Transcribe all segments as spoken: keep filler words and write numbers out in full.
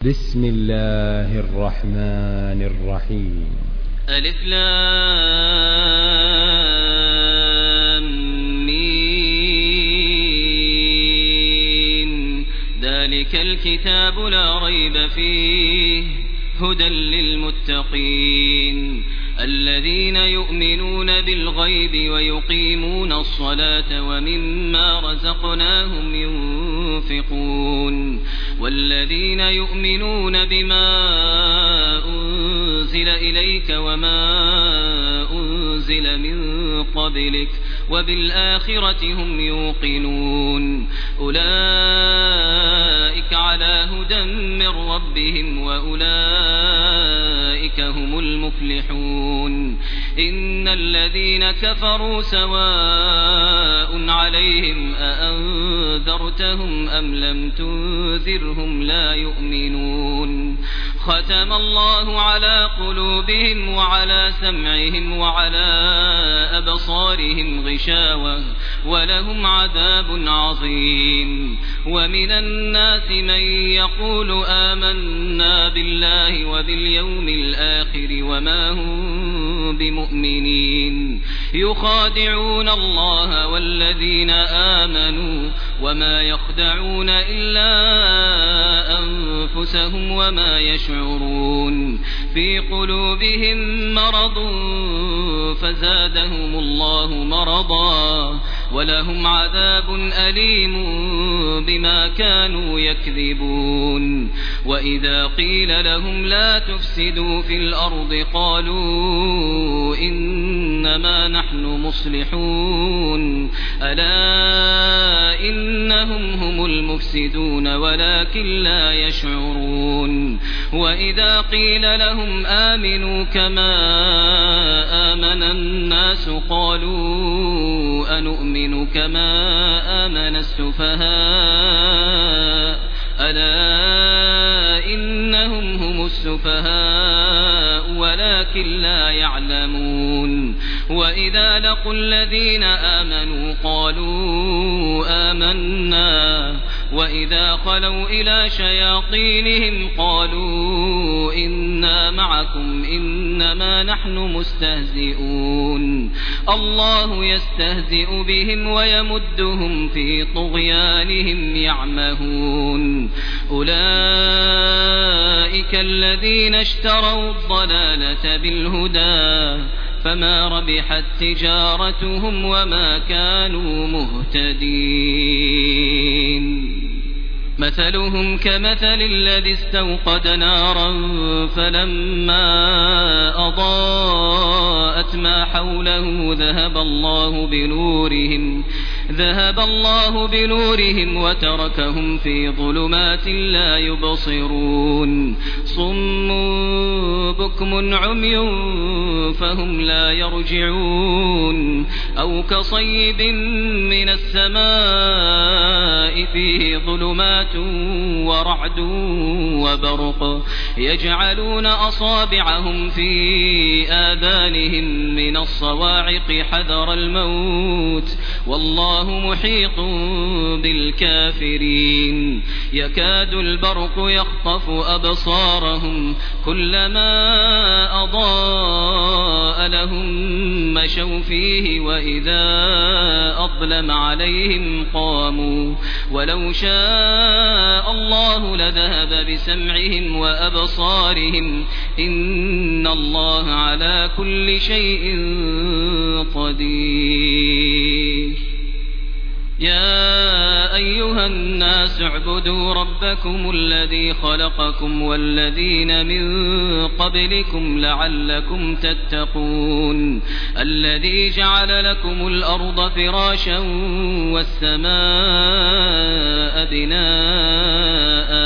بسم الله الرحمن الرحيم. ألف لام ميم. ذلك الكتاب لا ريب فيه هدى للمتقين الذين يؤمنون بالغيب ويقيمون الصلاة ومما رزقناهم ينفقون والذين يؤمنون بما أنزل إليك وما أنزل من قبلك وبالآخرة هم يوقنون أولئك على هدى من ربهم وأولئك هم المفلحون. إن الذين كفروا سواء عليهم أأنذرتهم أم لم تنذرهم لا يؤمنون. ختم الله على قلوبهم وعلى سمعهم وعلى أبصارهم غشاوة ولهم عذاب عظيم. ومن الناس من يقول آمنا بالله وباليوم الآخر وما هم بمؤمنين يخادعون الله والذين آمنوا وما يخدعون إلا أنفسهم وما يشعرون. في قلوبهم مرض فزادهم الله مرضا ولهم عذاب أليم بما كانوا يكذبون. وإذا قيل لهم لا تفسدوا في الأرض قالوا إنما نحن مصلحون ألا إنهم هم المفسدون ولكن لا يشعرون. وإذا قيل لهم آمنوا كما آمن الناس قالوا أنؤمن كما آمن السفهاء ألا إنهم هم السفهاء ولكن لا يعلمون. وإذا لقوا الذين آمنوا قالوا آمنا وإذا خلوا إلى شياطينهم قالوا إنا معكم إنما نحن مستهزئون. الله يستهزئ بهم ويمدهم في طغيانهم يعمهون. أولئك الذين اشتروا الضلالة بالهدى فما ربحت تجارتهم وما كانوا مهتدين. مثلهم كمثل الذي استوقد نارا فلما أضاءت ما حوله ذهب الله بنورهم ذهب الله بنورهم وتركهم في ظلمات لا يبصرون. صم بكم عمي فهم لا يرجعون. أو كصيب من السماء فيه ظلمات ورعد وبرق يجعلون أصابعهم في آذانهم من الصواعق حذر الموت والله محيط بالكافرين. يكاد البرق يخطف أبصارهم كلما أضاء لهم مشوا فيه وإذا أظلم عليهم قاموا ولو شاء الله لذهب بسمعهم وأبصارهم إن الله على كل شيء قدير. يا أيها الناس اعبدوا ربكم الذي خلقكم والذين من قبلكم لعلكم تتقون. الذي جعل لكم الأرض فراشا والسماء بناء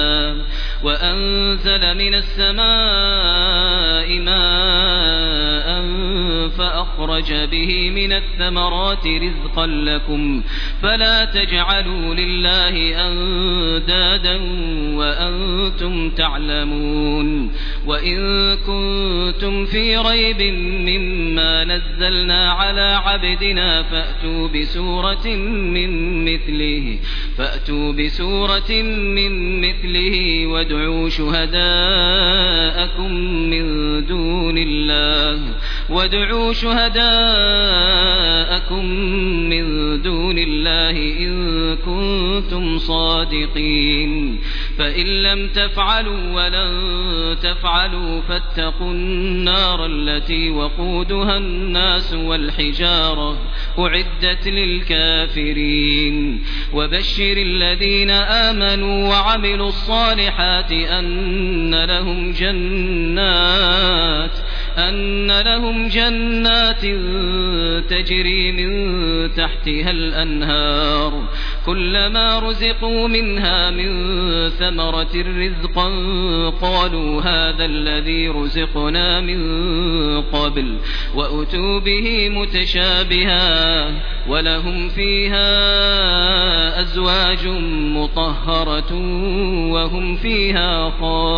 وأنزل من السماء ماء فأخرج أخرج به من الثمرات رزقا لكم فلا تجعلوا لله أندادا وأنتم تعلمون وإن كنتم في ريب مما نزلنا على عبدنا فأتوا بسورة من مثله فأتوا بسورة من مثله وادعوا شهداءكم من دون الله وادعوا شهداءكم من دون الله إن كنتم صادقين فإن لم تفعلوا ولن تفعلوا فاتقوا النار التي وقودها الناس والحجارة أعدت للكافرين وبشر الذين آمنوا وعملوا الصالحات أن لهم جنات أن لهم جنات تجري من تحتها الأنهار كلما رزقوا منها من ثمرة رزقا قالوا هذا الذي رزقنا من قبل وأتوا به متشابها ولهم فيها أزواج مطهرة وهم فيها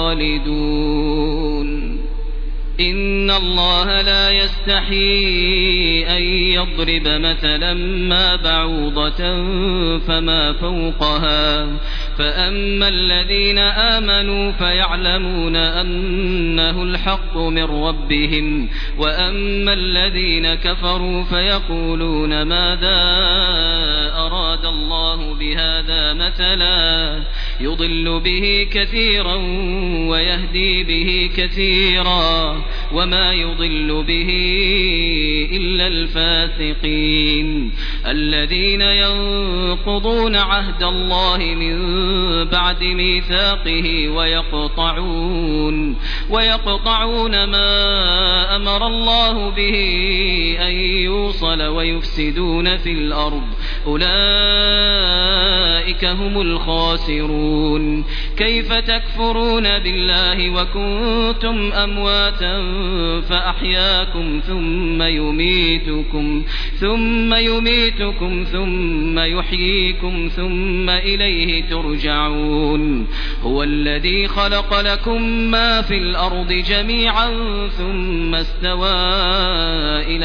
خالدون إن الله لا يستحيي أن يضرب مثلا ما بعوضة فما فوقها فأما الذين آمنوا فيعلمون أنه الحق من ربهم وأما الذين كفروا فيقولون ماذا أراد الله بهذا مثلا يضل به كثيرا ويهدي به كثيرا وما يضل به إلا الفاسقين الذين ينقضون عهد الله من بعد ميثاقه ويقطعون ويقطعون ما أمر الله به أن يوصل ويفسدون في الأرض أولئك هم الخاسرون كيف تكفرون بالله وكنتم أمواتا فأحياكم ثم يميتكم ثم يميتكم ثم يحييكم ثم إليه ترجعون هو الذي خلق لكم ما في الأرض جميعا ثم استوى إلى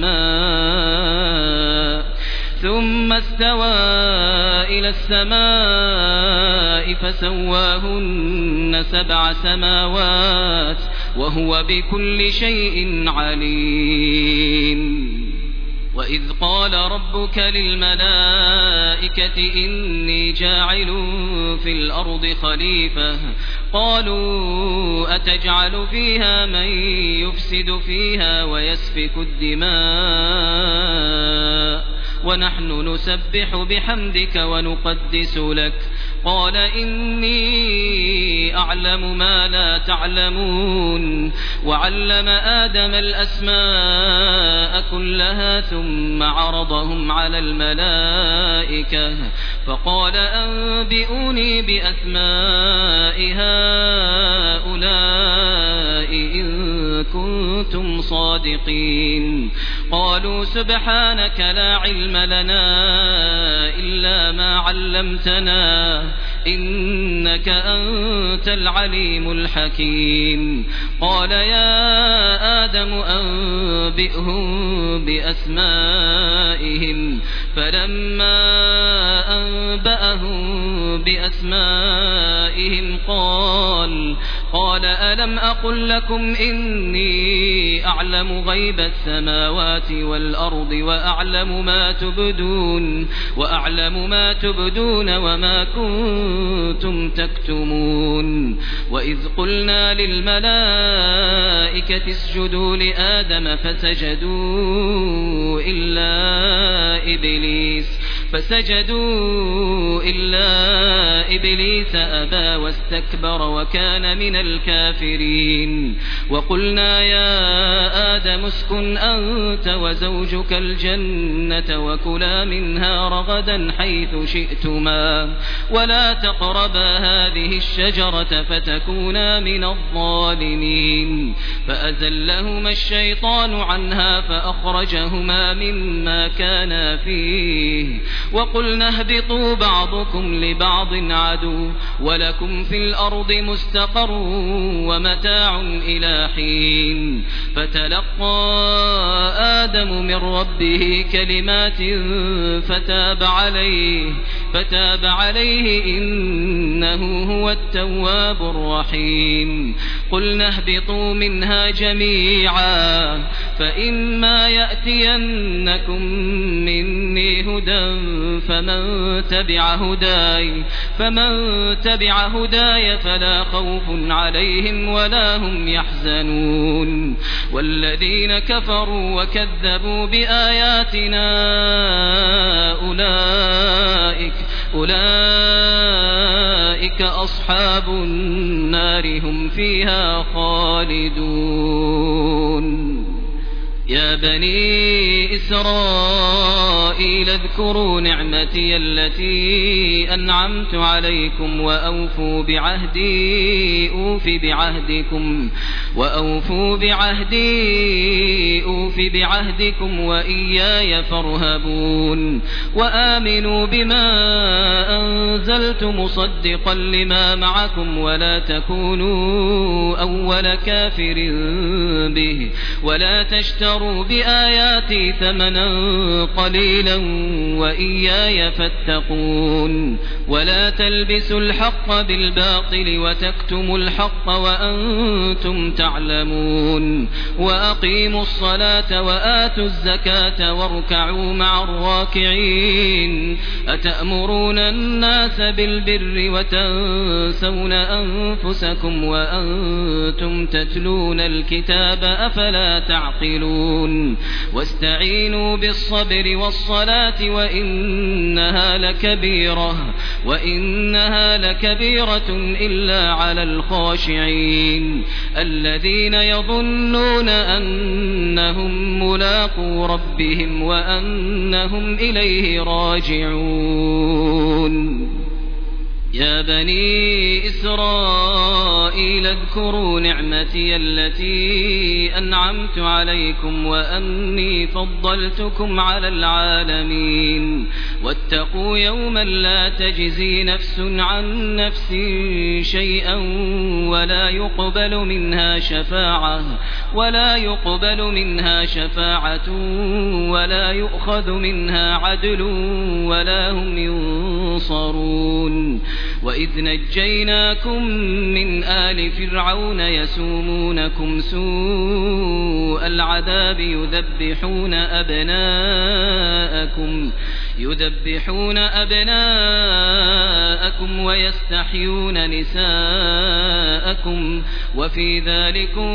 السماء ثم استوى إلى السماء فسواهن سبع سماوات وهو بكل شيء عليم وإذ قال ربك للملائكة إني جاعل في الأرض خليفة قالوا أتجعل فيها من يفسد فيها ويسفك الدماء ونحن نسبح بحمدك ونقدس لك قال إني أعلم ما لا تعلمون وعلم آدم الأسماء كلها ثم عرضهم على الملائكة فقال أنبئوني بأسماء هؤلاء إن كنتم صادقين قالوا سبحانك لا علم لنا إلا ما علمتنا إنك أنت العليم الحكيم قال يا آدم أنبئهم بأسمائهم فلما أنبأهم بأسمائهم قال قال ألم أقل لكم إني أعلم غيب السماوات والأرض وأعلم ما تبدون وأعلم ما تبدون وما كنتم تكتمون وإذ قلنا للملائكة اسجدوا لآدم فسجدوا إلا إبليس فسجدوا إلا إبليس أبى واستكبر وكان من الكافرين وقلنا يا آدم اسكن أنت وزوجك الجنة وكلا منها رغدا حيث شئتما ولا تقربا هذه الشجرة فتكونا من الظالمين فأزلهما الشيطان عنها فأخرجهما مما كانا فيه وقلنا اهبطوا بعضكم لبعض عدو ولكم في الأرض مستقر ومتاع إلى حين فتلقى آدم من ربه كلمات فتاب عليه فتاب عليه إنه هو التواب الرحيم قلنا اهبطوا منها جميعا فإما يأتينكم مني هدى فمن تبع هداي فمن تبع هداي فلا خوف عليهم ولا هم يحزنون والذين كفروا وكذبوا بآياتنا أولئك أولئك أصحاب النار هم فيها خالدون يا بني إسرائيل اذكروا نعمتي التي أنعمت عليكم وأوفوا بعهدي أوف بعهدكم وأوفوا بعهدي أوف بعهدكم وإياي فارهبون وآمنوا بما أنزلت مصدقا لما معكم ولا تكونوا أول كافر به ولا تشتروا بآياتي ثمنا قليلا وإياي فاتقون ولا تلبسوا الحق بالباطل وتكتموا الحق وأنتم تعلمون وأقيموا الصلاة وآتوا الزكاة واركعوا مع الراكعين أتأمرون الناس بالبر وتنسون أنفسكم وأنتم تتلون الكتاب أفلا تعقلون واستعينوا بالصبر والصلاة وإنها لكبيرة وإنها لكبيرة إلا على الخاشعين الذين يظنون أنهم ملاقو ربهم وأنهم إليه راجعون يا بني إسرائيل اذكروا نعمتي التي أنعمت عليكم وأني فضلتكم على العالمين واتقوا يوما لا تجزي نفس عن نفس شيئا ولا يقبل منها شفاعة ولا يقبل منها شفاعة ولا يؤخذ منها عدل ولا هم ينصرون وإذ نجيناكم من آل فرعون يسومونكم سوء العذاب يذبحون أبناءكم يذبحون أبناءكم ويستحيون نساءكم وفي ذلكم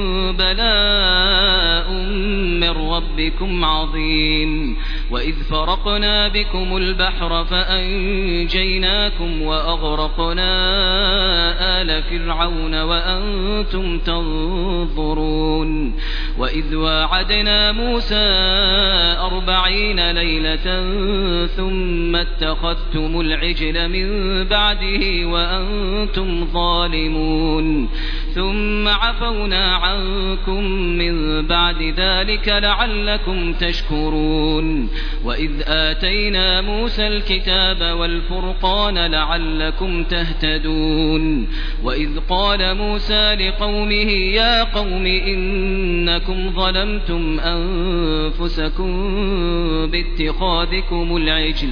بلاء من ربكم عظيم وإذ فرقنا بكم البحر فأنجيناكم وأغرقنا آل فرعون وأنتم تنظرون وإذ واعدنا موسى أربعين ليلة ثم اتخذتم العجل من بعده وأنتم ظالمون ثم عفونا عنكم من بعد ذلك لعلكم تشكرون وإذ آتينا موسى الكتاب والفرقان لعلكم تهتدون وإذ قال موسى لقومه يا قوم إنكم ظلمتم أنفسكم باتخاذكم العجل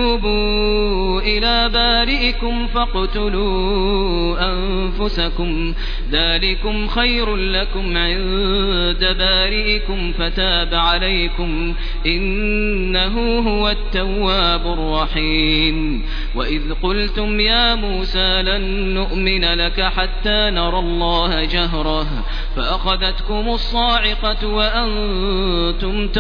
فتوبوا إلى بارئكم فاقتلوا أنفسكم ذلكم خير لكم عند بارئكم فتاب عليكم إنه هو التواب الرحيم وإذ قلتم يا موسى لن نؤمن لك حتى نرى الله جهرة فأخذتكم الصاعقة وأنتم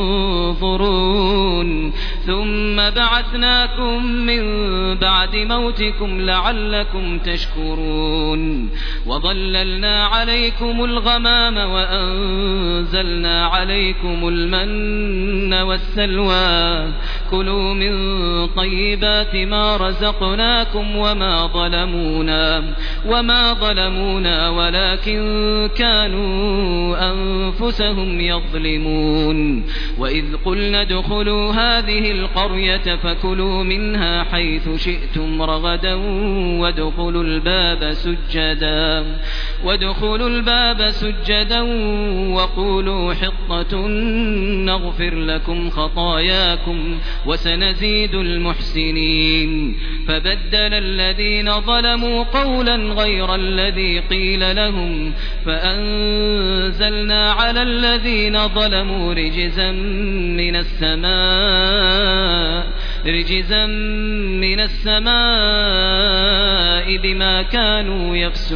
تنظرون ثم بعثناكم من بعد موتكم لعلكم تشكرون وظللنا عليكم الغمام وأنزلنا عليكم المن والسلوى كلوا من طيبات ما رزقناكم وما ظلمونا وما ظلمونا ولكن كانوا أنفسهم يظلمون وإذ قلنا ادخلوا هذه القرية فكلوا منها حيث شئتم رغدا وادخلوا الباب سجدا وادخلوا الباب سجدا وقولوا حطة نغفر لكم خطاياكم وسنزيد المحسنين فبدل الذين ظلموا قولا غير الذي قيل لهم فأنزلنا على الذين ظلموا رجزا من السماء رجزا من السماء بما كانوا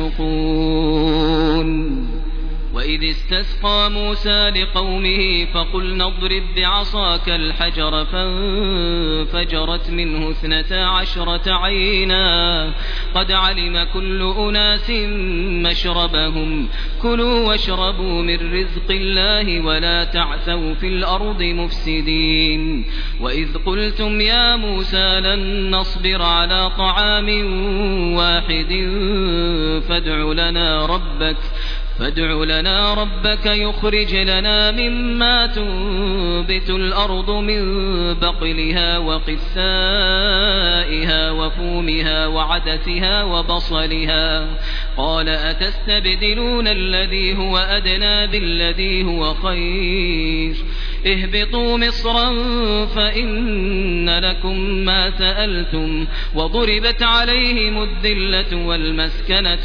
يفسقون وإذ استسقى موسى لقومه فقلنا اضرب بعصاك الحجر فانفجرت منه اثنتا عشرة عينا قد علم كل أناس مشربهم كلوا واشربوا من رزق الله ولا تعثوا في الأرض مفسدين وإذ قلتم يا موسى لن نصبر على طعام واحد فادع لنا ربك فادع لنا ربك يخرج لنا مما تنبت الأرض من بقلها وقثائها وفومها وعدسها وبصلها قال أتستبدلون الذي هو أدنى بالذي هو خير اهبطوا مصرا فإن لكم ما سألتم وضربت عليهم الذلة والمسكنة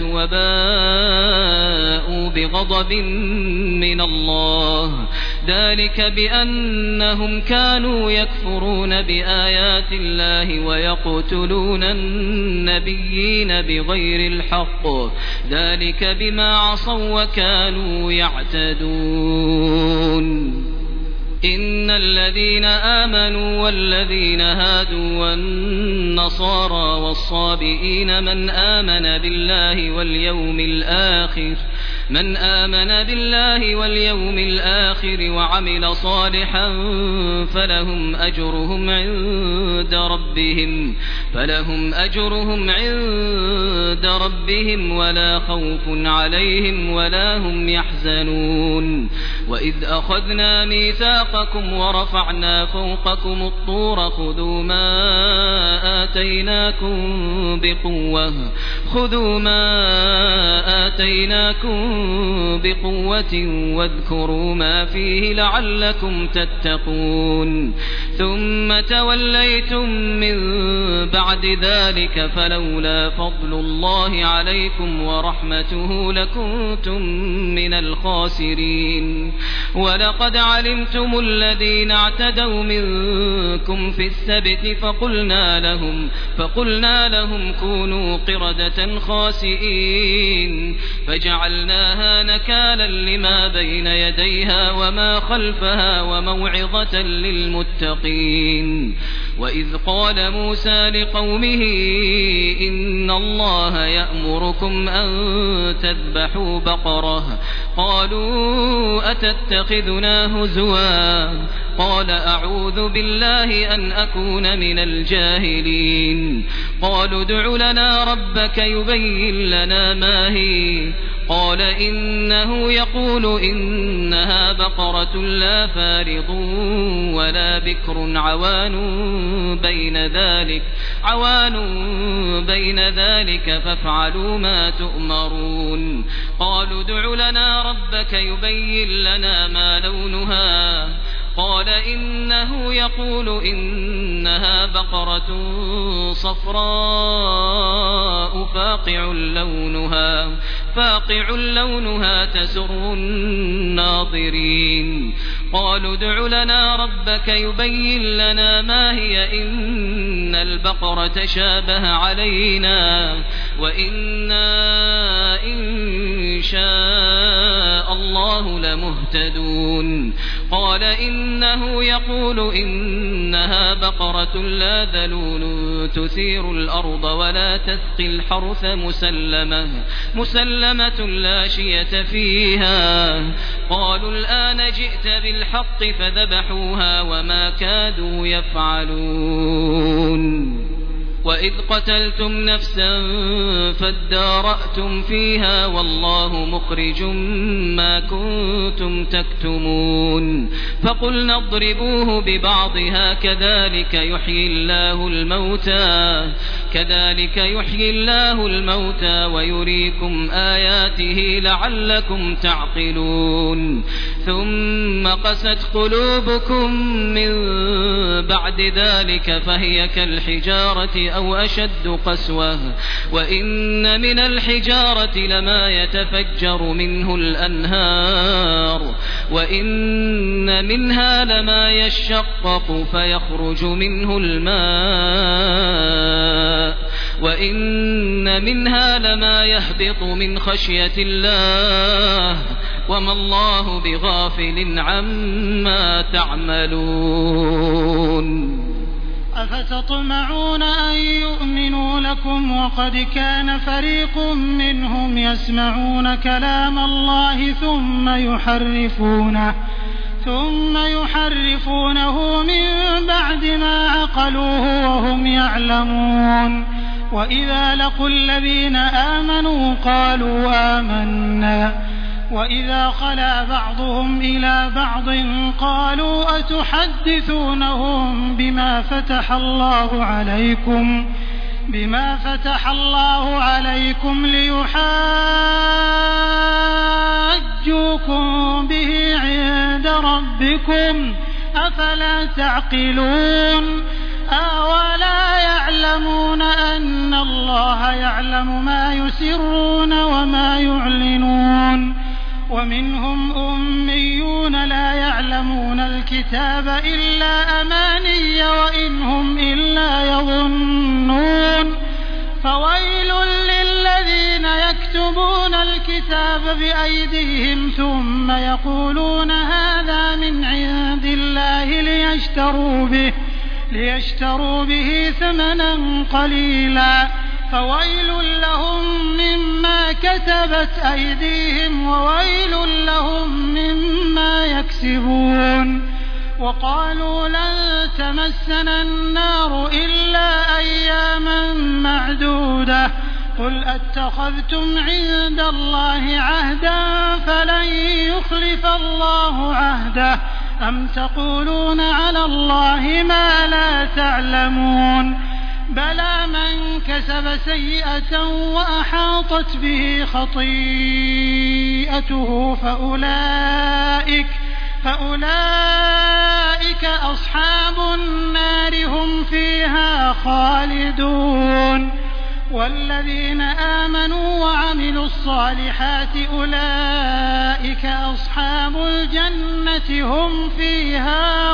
وباءوا بغضب من الله ذلك بأنهم كانوا يكفرون بآيات الله ويقتلون النبيين بغير الحق ذلك بما عصوا وكانوا يعتدون إن الذين آمنوا والذين هادوا والنصارى والصابئين من آمن بالله واليوم الآخر من آمن بالله واليوم الآخر وعمل صالحا فلهم أجرهم عند ربهم فلهم أجرهم عند ربهم ولا خوف عليهم ولا هم يحزنون وإذ أخذنا ميثاقكم ورفعنا فوقكم الطور خذوا ما آتيناكم بقوة خذوا ما آتيناكم بقوة واذكروا ما فيه لعلكم تتقون ثم توليتم من بعد ذلك فلولا فضل الله عليكم ورحمته لكنتم من الخاسرين ولقد علمتم الذين اعتدوا منكم في السبت فقلنا لهم فقلنا لهم كونوا قردة خاسئين فجعلناها نكالا لما بين يديها وما خلفها وموعظة للمتقين وإذ قال موسى لقومه إن الله يأمركم أن تذبحوا بقرة قالوا أتتخذنا هزوا قال أعوذ بالله أن أكون من الجاهلين قالوا ادع لنا ربك يبين لنا ما هي قال إنه يقول إنها بقرة لا فارض ولا بكر عوان بين ذلك عوان بين ذلك فافعلوا ما تؤمرون قالوا ادع لنا ربك يبين لنا ما لونها قال إنه يقول إنها بقرة صفراء فاقع لونها فاقع لونها تسر الناظرين قالوا ادع لنا ربك يبين لنا ما هي إن البقرة تشابه علينا وإنا إن شاء الله لمهتدون قال إنه يقول إنها بقرة لا ذلول تثير الأرض ولا تسقي الحرث مسلمة مسلمة لا شية فيها قالوا الآن جئت بالحق فذبحوها وما كادوا يفعلون وإذ قتلتم نفسا فادارأتم فيها والله مخرج ما كنتم تكتمون فقلنا اضربوه ببعضها كذلك يحيي الله الموتى كذلك يحيي الله الموتى ويريكم آياته لعلكم تعقلون ثم قست قلوبكم من بعد ذلك فهي كالحجارة أو أشد قسوة وإن من الحجارة لما يتفجر منه الأنهار وإن منها لما يشقق فيخرج منه الماء وإن منها لما يهبط من خشية الله وما الله بغافل عما تعملون أفتطمعون أن يؤمنوا لكم وقد كان فريق منهم يسمعون كلام الله ثم يحرفونه ثم يحرفونه من بعد ما عقلوه وهم يعلمون وإذا لقوا الذين آمنوا قالوا آمنا وإذا خلا بعضهم إلى بعض قالوا أتحدثونهم بما فتح الله عليكم بما فتح الله عليكم ليحاجوكم به عند ربكم أفلا تعقلون أولا يعلمون أن الله يعلم ما يسرون وما يعلنون ومنهم أميون لا يعلمون الكتاب إلا أماني وإن هم إلا يظنون فويل للذين يكتبون الكتاب بأيديهم ثم يقولون هذا من عند الله ليشتروا به ليشتروا به ثمنا قليلا فويل لهم مما كتبت أيديهم وويل لهم مما يكسبون وقالوا لن تمسنا النار إلا أياما معدودة قل أتخذتم عند الله عهدا فلن يخلف الله عهده أم تقولون على الله ما لا تعلمون بلى من كسب سيئة وأحاطت به خطيئته فأولئك فأولئك أصحاب النار هم فيها خالدون والذين آمنوا وعملوا الصالحات أولئك أصحاب الجنة هم فيها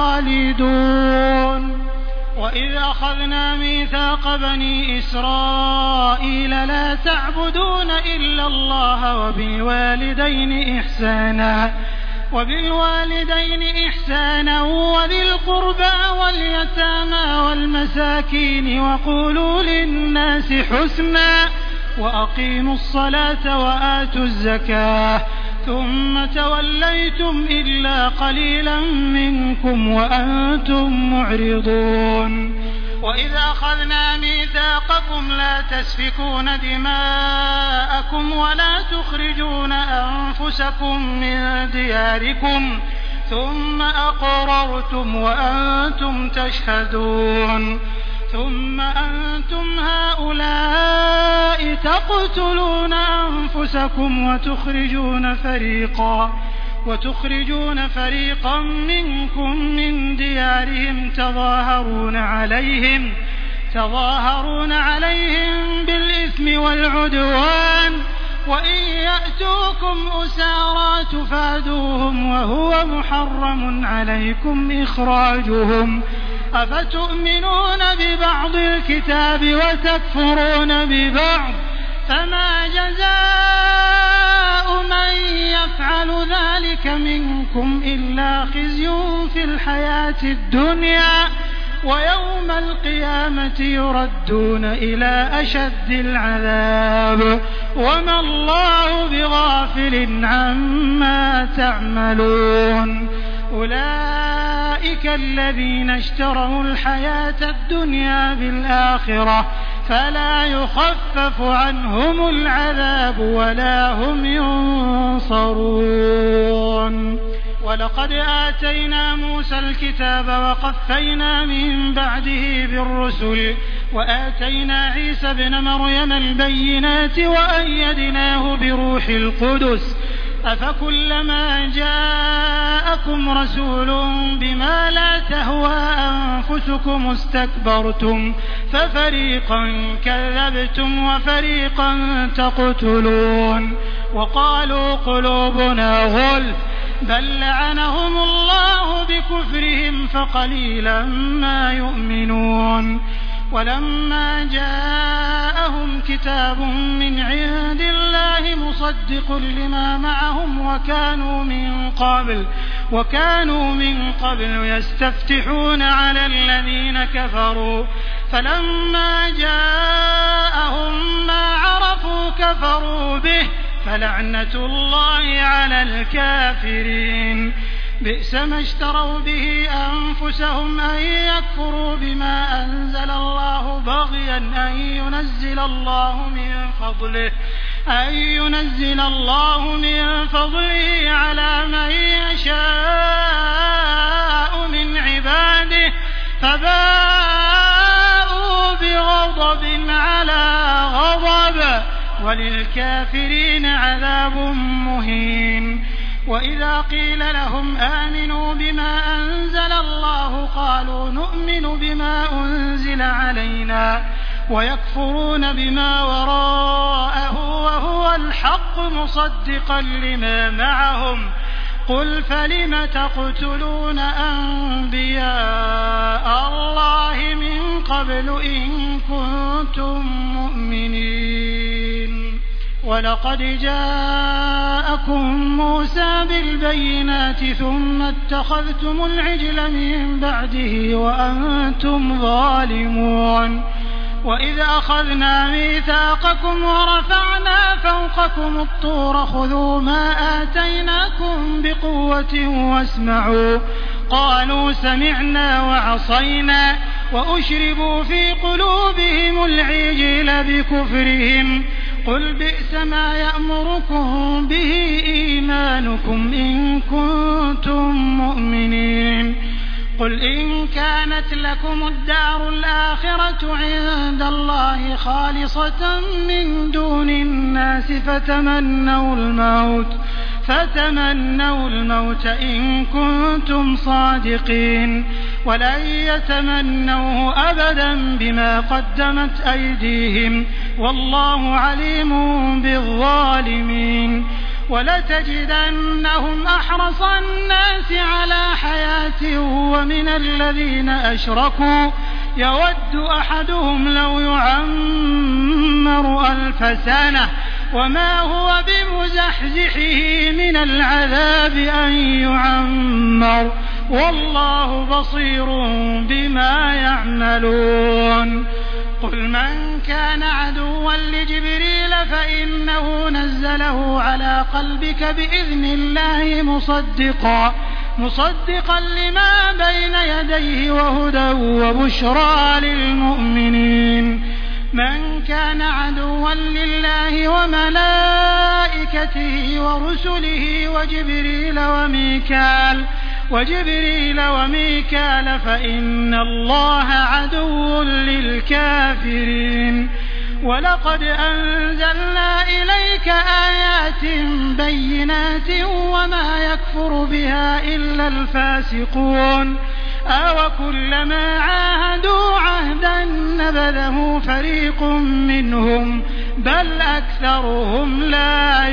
خالدون وإذ أخذنا ميثاق بني إسرائيل لا تعبدون إلا الله وبالوالدين إحسانا وبالوالدين إحسانا وذي القربى واليتامى والمساكين وقولوا للناس حسنا وأقيموا الصلاة وآتوا الزكاة ثم توليتم إلا قليلا منكم وأنتم معرضون وإذا أخذنا ميثاقكم لا تسفكون دماءكم ولا تخرجون أنفسكم من دياركم ثم أقررتم وأنتم تشهدون ثم أنتم هؤلاء تقتلون أنفسكم وتخرجون فريقا وتخرجون فريقا منكم من ديارهم تظاهرون عليهم تظاهرون عليهم بالإثم والعدوان وإن يأتوكم أسارى تفادوهم وهو محرم عليكم إخراجهم أفتؤمنون ببعض الكتاب وتكفرون ببعض فما جزاء من يفعل ذلك منكم إلا خزي في الحياة الدنيا ويوم القيامة يردون إلى أشد العذاب وما الله بغافل عما تعملون أولئك الذين اشتروا الحياة الدنيا بالآخرة فلا يخفف عنهم العذاب ولا هم ينصرون ولقد آتينا موسى الكتاب وقفينا من بعده بالرسل وآتينا عيسى ابن مريم البينات وأيدناه بروح القدس أفكلما جاءكم رسول بما لا تهوى أنفسكم استكبرتم ففريقا كذبتم وفريقا تقتلون وقالوا قلوبنا غلف بل لعنهم الله بكفرهم فقليلا ما يؤمنون ولما جاءهم كتاب من عند الله مصدق لما معهم وكانوا من قبل وكانوا من قبل يستفتحون على الذين كفروا فلما جاءهم ما عرفوا كفروا به فلعنة الله على الكافرين بئس ما اشتروا به أنفسهم أن يكفروا بما أنزل الله بغيا أن ينزل الله من فضله أن ينزل الله من فضله على من يشاء من عباده فباءوا بغضب على غضب وللكافرين عذاب مهين وإذا قيل لهم آمنوا بما أنزل الله قالوا نؤمن بما أنزل علينا ويكفرون بما وراءه وهو الحق مصدقا لما معهم قل فلم تقتلون أنبياء الله من قبل إن كنتم مؤمنين ولقد جاءكم موسى بالبينات ثم اتخذتم العجل من بعده وأنتم ظالمون وإذ أخذنا ميثاقكم ورفعنا فوقكم الطور خذوا ما آتيناكم بقوة واسمعوا قالوا سمعنا وعصينا وأشربوا في قلوبهم العجل بكفرهم قل بئس ما يأمركم به إيمانكم إن كنتم مؤمنين قل إن كانت لكم الدار الآخرة عند الله خالصة من دون الناس فتمنوا الموت فتمنوا الموت إن كنتم صادقين ولن يتمنوه أبدا بما قدمت أيديهم والله عليم بالظالمين ولتجدنهم أحرص الناس على حياة ومن الذين أشركوا يود أحدهم لو يعمر ألف سنة وما هو بمزحزحه من العذاب أن يعمر والله بصير بما يعملون قل من كان عدوا لجبريل فإنه نزله على قلبك بإذن الله مصدقا مصدقا لما بين يديه وهدى وبشرى للمؤمنين من كان عدوا لله وملائكته ورسله وجبريل وميكال وجبريل وميكال فإن الله عدو للكافرين ولقد أنزلنا إليك آيات بينات وما يكفر بها إلا الفاسقون أوكلما عاهدوا عهدا نبذه فريق منهم بل أكثرهم لا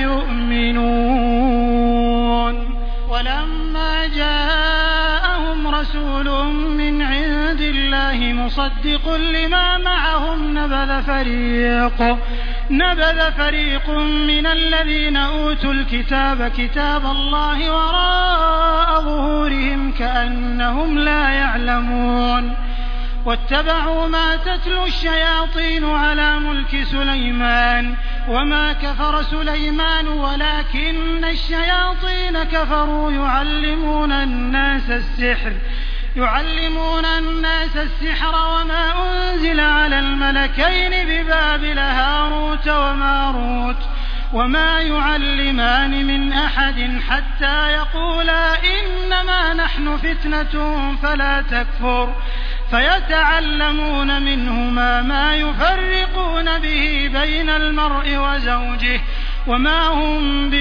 يؤمنون. ولما جاءهم رسول من عند الله مصدق لما معهم نبذ فريق نبذ فريق من الذين أوتوا الكتاب كتاب الله وراء ظهورهم كأنهم لا يعلمون. واتبعوا ما تتلو الشياطين على ملك سليمان وما كفر سليمان ولكن الشياطين كفروا يعلمون الناس السحر يعلمون الناس السحر وما أنزل على الملكين ببابل هاروت وماروت وما يعلمان من أحد حتى يقولا إنما نحن فتنة فلا تكفر فيتعلمون منهما ما يفرقون به بين المرء وزوجه وما هم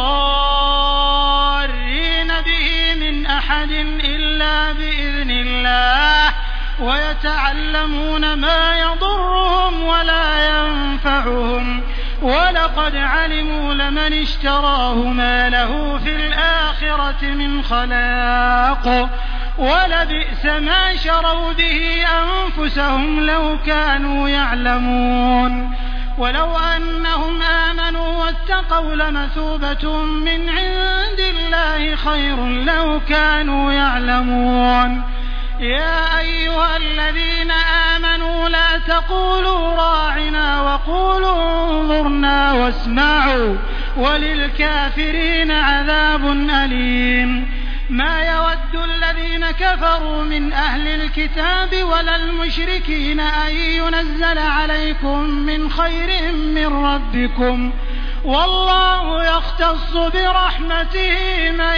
بضارين به من أحد إلا بإذن الله ويتعلمون ما يضرهم ولا ينفعهم ولقد علموا لمن اشتراه ما له في الآخرة من خلاق ولبئس ما شروا به أنفسهم لو كانوا يعلمون. ولو أنهم آمنوا واتقوا لمثوبة من عند الله خير لو كانوا يعلمون. يا أيها الذين آمنوا لا تقولوا راعنا وقولوا انظرنا واسمعوا وللكافرين عذاب أليم. ما يود الذين كفروا من أهل الكتاب ولا المشركين أن ينزل عليكم من خير من ربكم والله يختص برحمته من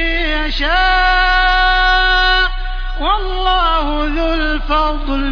يشاء والله ذو الفضل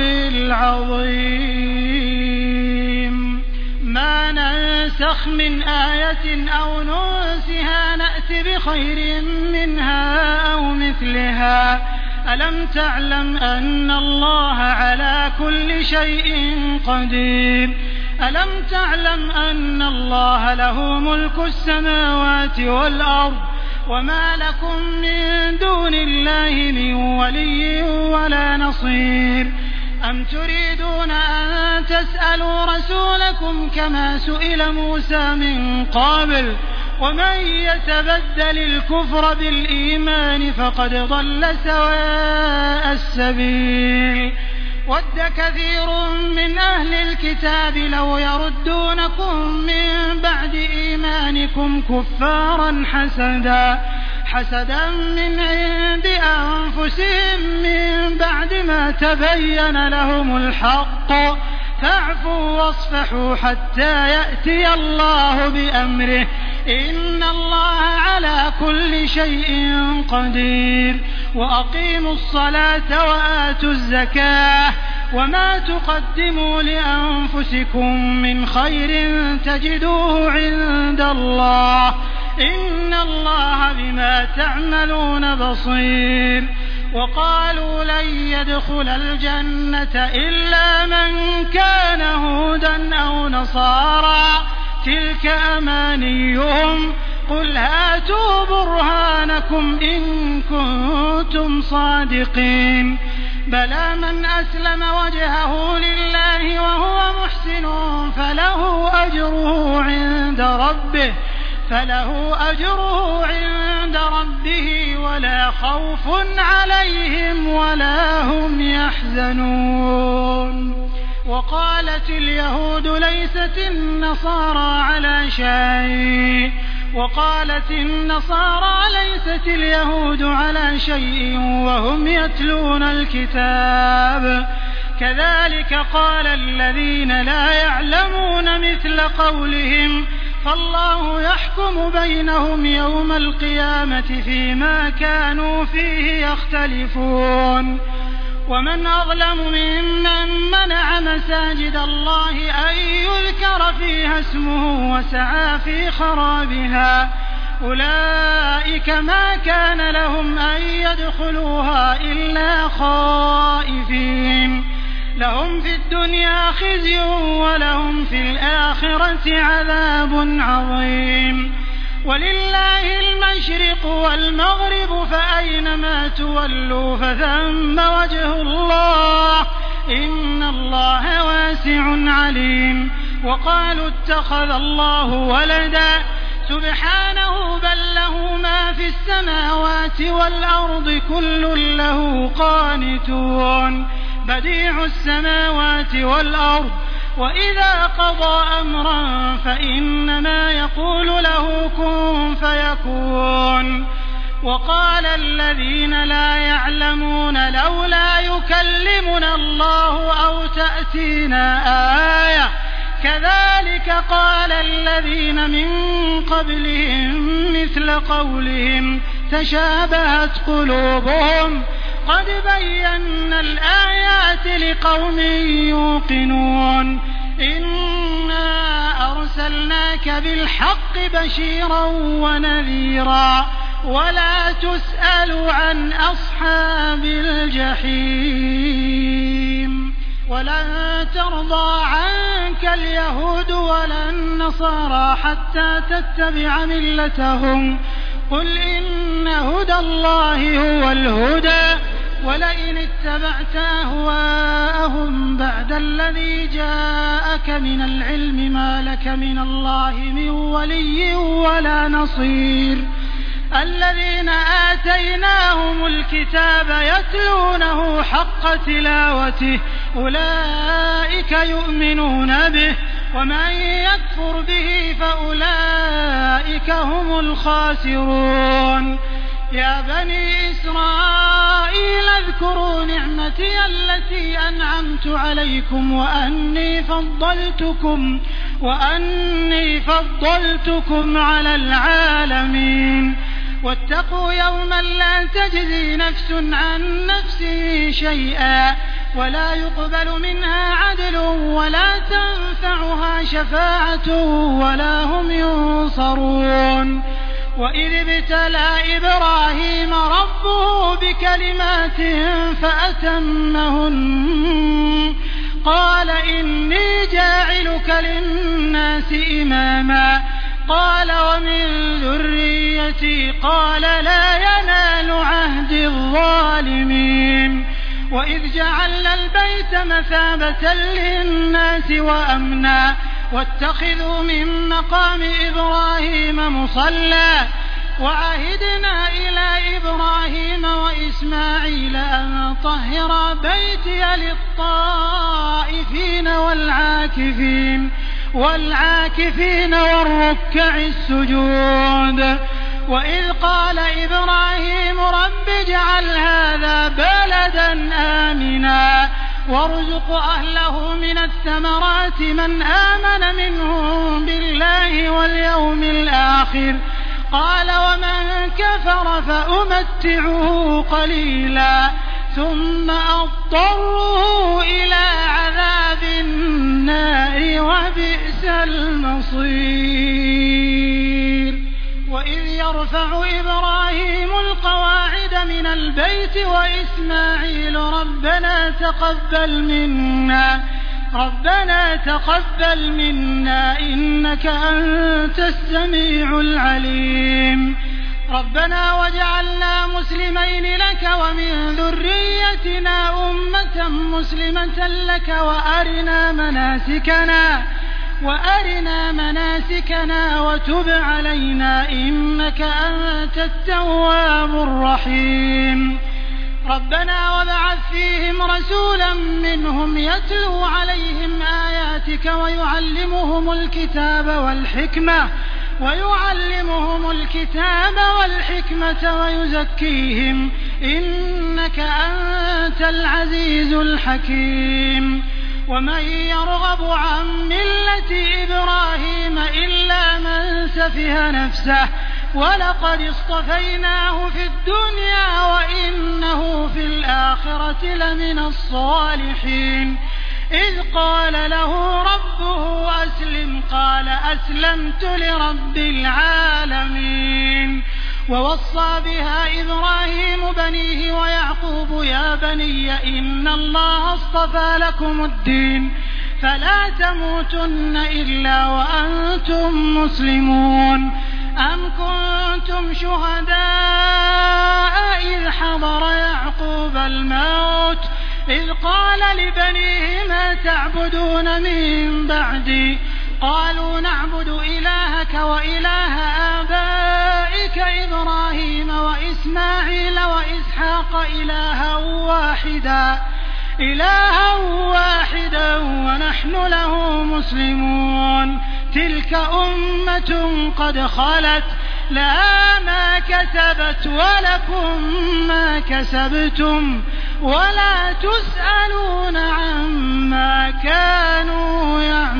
العظيم. ما ننسخ من آية أو ننسها نأت بخير منها أو مثلها. ألم تعلم أن الله على كل شيء قدير. ألم تعلم أن الله له ملك السماوات والأرض وما لكم من دون الله من ولي ولا نصير. أم تريدون أن تسألوا رسولكم كما سئل موسى من قبل ومن يتبدل الكفر بالإيمان فقد ضل سواء السبيل. ود كثير من أهل الكتاب لو يردونكم من بعد إيمانكم كفارا حسدا حسدا من عند أنفسهم من بعد ما تبين لهم الحق فاعفوا واصفحوا حتى يأتي الله بأمره إن الله على كل شيء قدير. وأقيموا الصلاة وآتوا الزكاة وما تقدموا لأنفسكم من خير تجدوه عند الله إن الله بما تعملون بصير. وقالوا لن يدخل الجنة إلا من كان هودا أو نصارى تلك أمانيهم قل هاتوا برهانكم إن كنتم صادقين. بلى من أسلم وجهه لله وهو محسن فله أجره عند ربه فله أجره عند ربه ولا خوف عليهم ولا هم يحزنون. وقالت اليهود ليست النصارى على شيء وقالت النصارى ليست اليهود على شيء وهم يتلون الكتاب كذلك قال الذين لا يعلمون مثل قولهم فالله يحكم بينهم يوم القيامة فيما كانوا فيه يختلفون. ومن أظلم ممن منع مساجد الله أن يذكر فيها اسمه وسعى في خرابها أولئك ما كان لهم أن يدخلوها إلا خائفين لهم في الدنيا خزي ولهم في الآخرة عذاب عظيم. ولله المشرق والمغرب فأينما تولوا فثم وجه الله إن الله واسع عليم. وقالوا اتخذ الله ولدا سبحانه بل له ما في السماوات والأرض كل له قانتون بديع السماوات والأرض وإذا قضى أمرا فإنما يقول له كن فيكون. وقال الذين لا يعلمون لولا يكلمنا الله أو تأتينا آية كذلك قال الذين من قبلهم مثل قولهم تشابهت قلوبهم قد بينا الآيات لقوم يوقنون. إنا أرسلناك بالحق بشيرا ونذيرا ولا تسأل عن أصحاب الجحيم. ولن ترضى عنك اليهود ولا النصارى حتى تتبع ملتهم قل إن هدى الله هو الهدى ولئن اتبعت أهواءهم بعد الذي جاءك من العلم ما لك من الله من ولي ولا نصير. الذين آتيناهم الكتاب يتلونه حق تلاوته أولئك يؤمنون به ومن يكفر به فأولئك هم الخاسرون. يا بني إسرائيل اذكروا نعمتي التي أنعمت عليكم وأني فضلتكم وأني فضلتكم على العالمين. واتقوا يوما لا تجزي نفس عن نفس شيئا ولا يقبل منها عدل ولا تنفعها شفاعة ولا هم ينصرون. وإذ ابتلى إبراهيم ربه بكلمات فأتمهن قال إني جاعلك للناس إماما قال ومن ذريتي قال لا ينال عهد الظالمين. وإذ جعلنا البيت مثابة للناس وأمنا واتخذوا من مقام إبراهيم مصلى وعهدنا إلى إبراهيم وإسماعيل أن طهر بيتي للطائفين والعاكفين والعاكفين والركع السجود. وإذ قال إبراهيم رب اجعل هذا بلدا آمنا وارزق أهله من الثمرات من آمن منهم بالله واليوم الآخر قال ومن كفر فأمتعه قليلا ثم أضطره إلى عذاب النار وبئس المصير. وإذ يرفع إبراهيم القواعد من البيت وإسماعيل ربنا تقبل منا ربنا تقبل منا إنك أنت السميع العليم. ربنا واجعلنا مسلمين لك ومن ذريتنا أمة مسلمة لك وأرنا مناسكنا وأرنا مناسكنا وتب علينا إنك أنت التواب الرحيم. ربنا وابعث فيهم رسولا منهم يتلو عليهم آياتك ويعلمهم الكتاب والحكمة ويعلمهم الكتاب والحكمة ويزكيهم إنك أنت العزيز الحكيم. ومن يرغب عن ملة إبراهيم إلا من سفه نفسه ولقد اصطفيناه في الدنيا وإنه في الآخرة لمن الصالحين. إذ قال له ربه أسلم قال أسلمت لرب العالمين. ووصى بها إبراهيم بنيه ويعقوب يا بني إن الله اصطفى لكم الدين فلا تموتن إلا وأنتم مسلمون أم كنتم شهداء إذ حضر يعقوب الموت إذ قال لبنيه ما تعبدون من بعدي قالوا نعبد إلهك وإله آبائك إبراهيم وإسماعيل وإسحاق إلها واحدا إلها واحدا ونحن له مسلمون تلك أمة قد خلت لها ما كسبت ولكم ما كسبتم ولا تسألون عما كانوا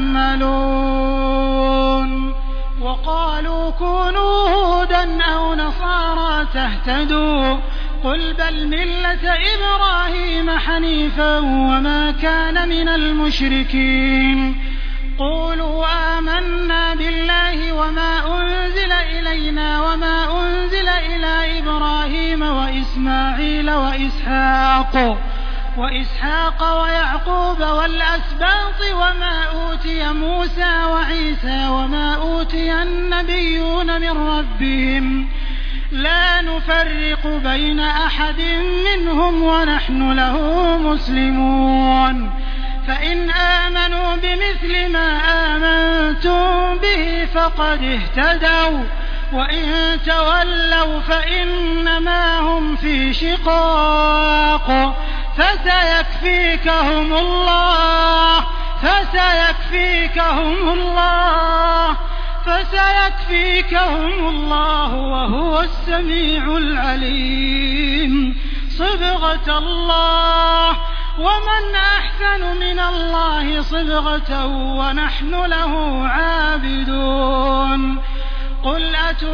يعملون وقالوا كونوا هودا أو نصارى تهتدوا قل بل ملة إبراهيم حنيفا وما كان من المشركين قولوا آمنا بالله وما أنزل إلينا وما أنزل إلى إبراهيم وإسماعيل وإسحاق وإسحاق ويعقوب والأسباط وما أوتي موسى وعيسى وما أوتي النبيون من ربهم لا نفرق بين أحد منهم ونحن له مسلمون فإن آمنوا بمثل ما آمنتم به فقد اهتدوا وإن تولوا فإنما هم في شقاق فسيكفيكهم الله فسيكفيكهم الله فسيكفيكهم الله وهو السميع العليم صبغة الله ومن أحسن من الله صبغة ونحن له عابدون قل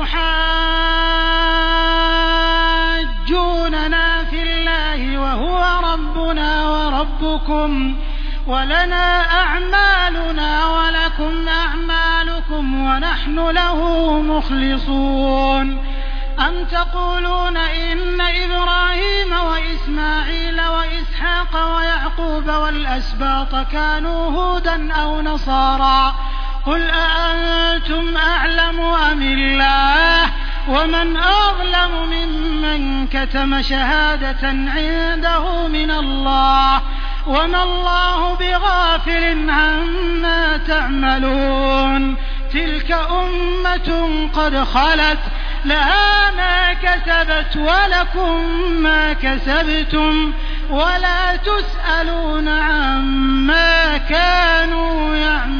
أتحاجوننا في الله وهو ربنا وربكم ولنا أعمالنا ولكم أعمالكم ونحن له مخلصون أم تقولون إن إبراهيم وإسماعيل وإسحاق ويعقوب والأسباط كانوا هودا أو نصارى قل أأنتم أعلم أم الله ومن أظلم ممن كتم شهادة عنده من الله وما الله بغافل عما تعملون تلك أمة قد خلت لها ما كسبت ولكم ما كسبتم ولا تسألون عما كانوا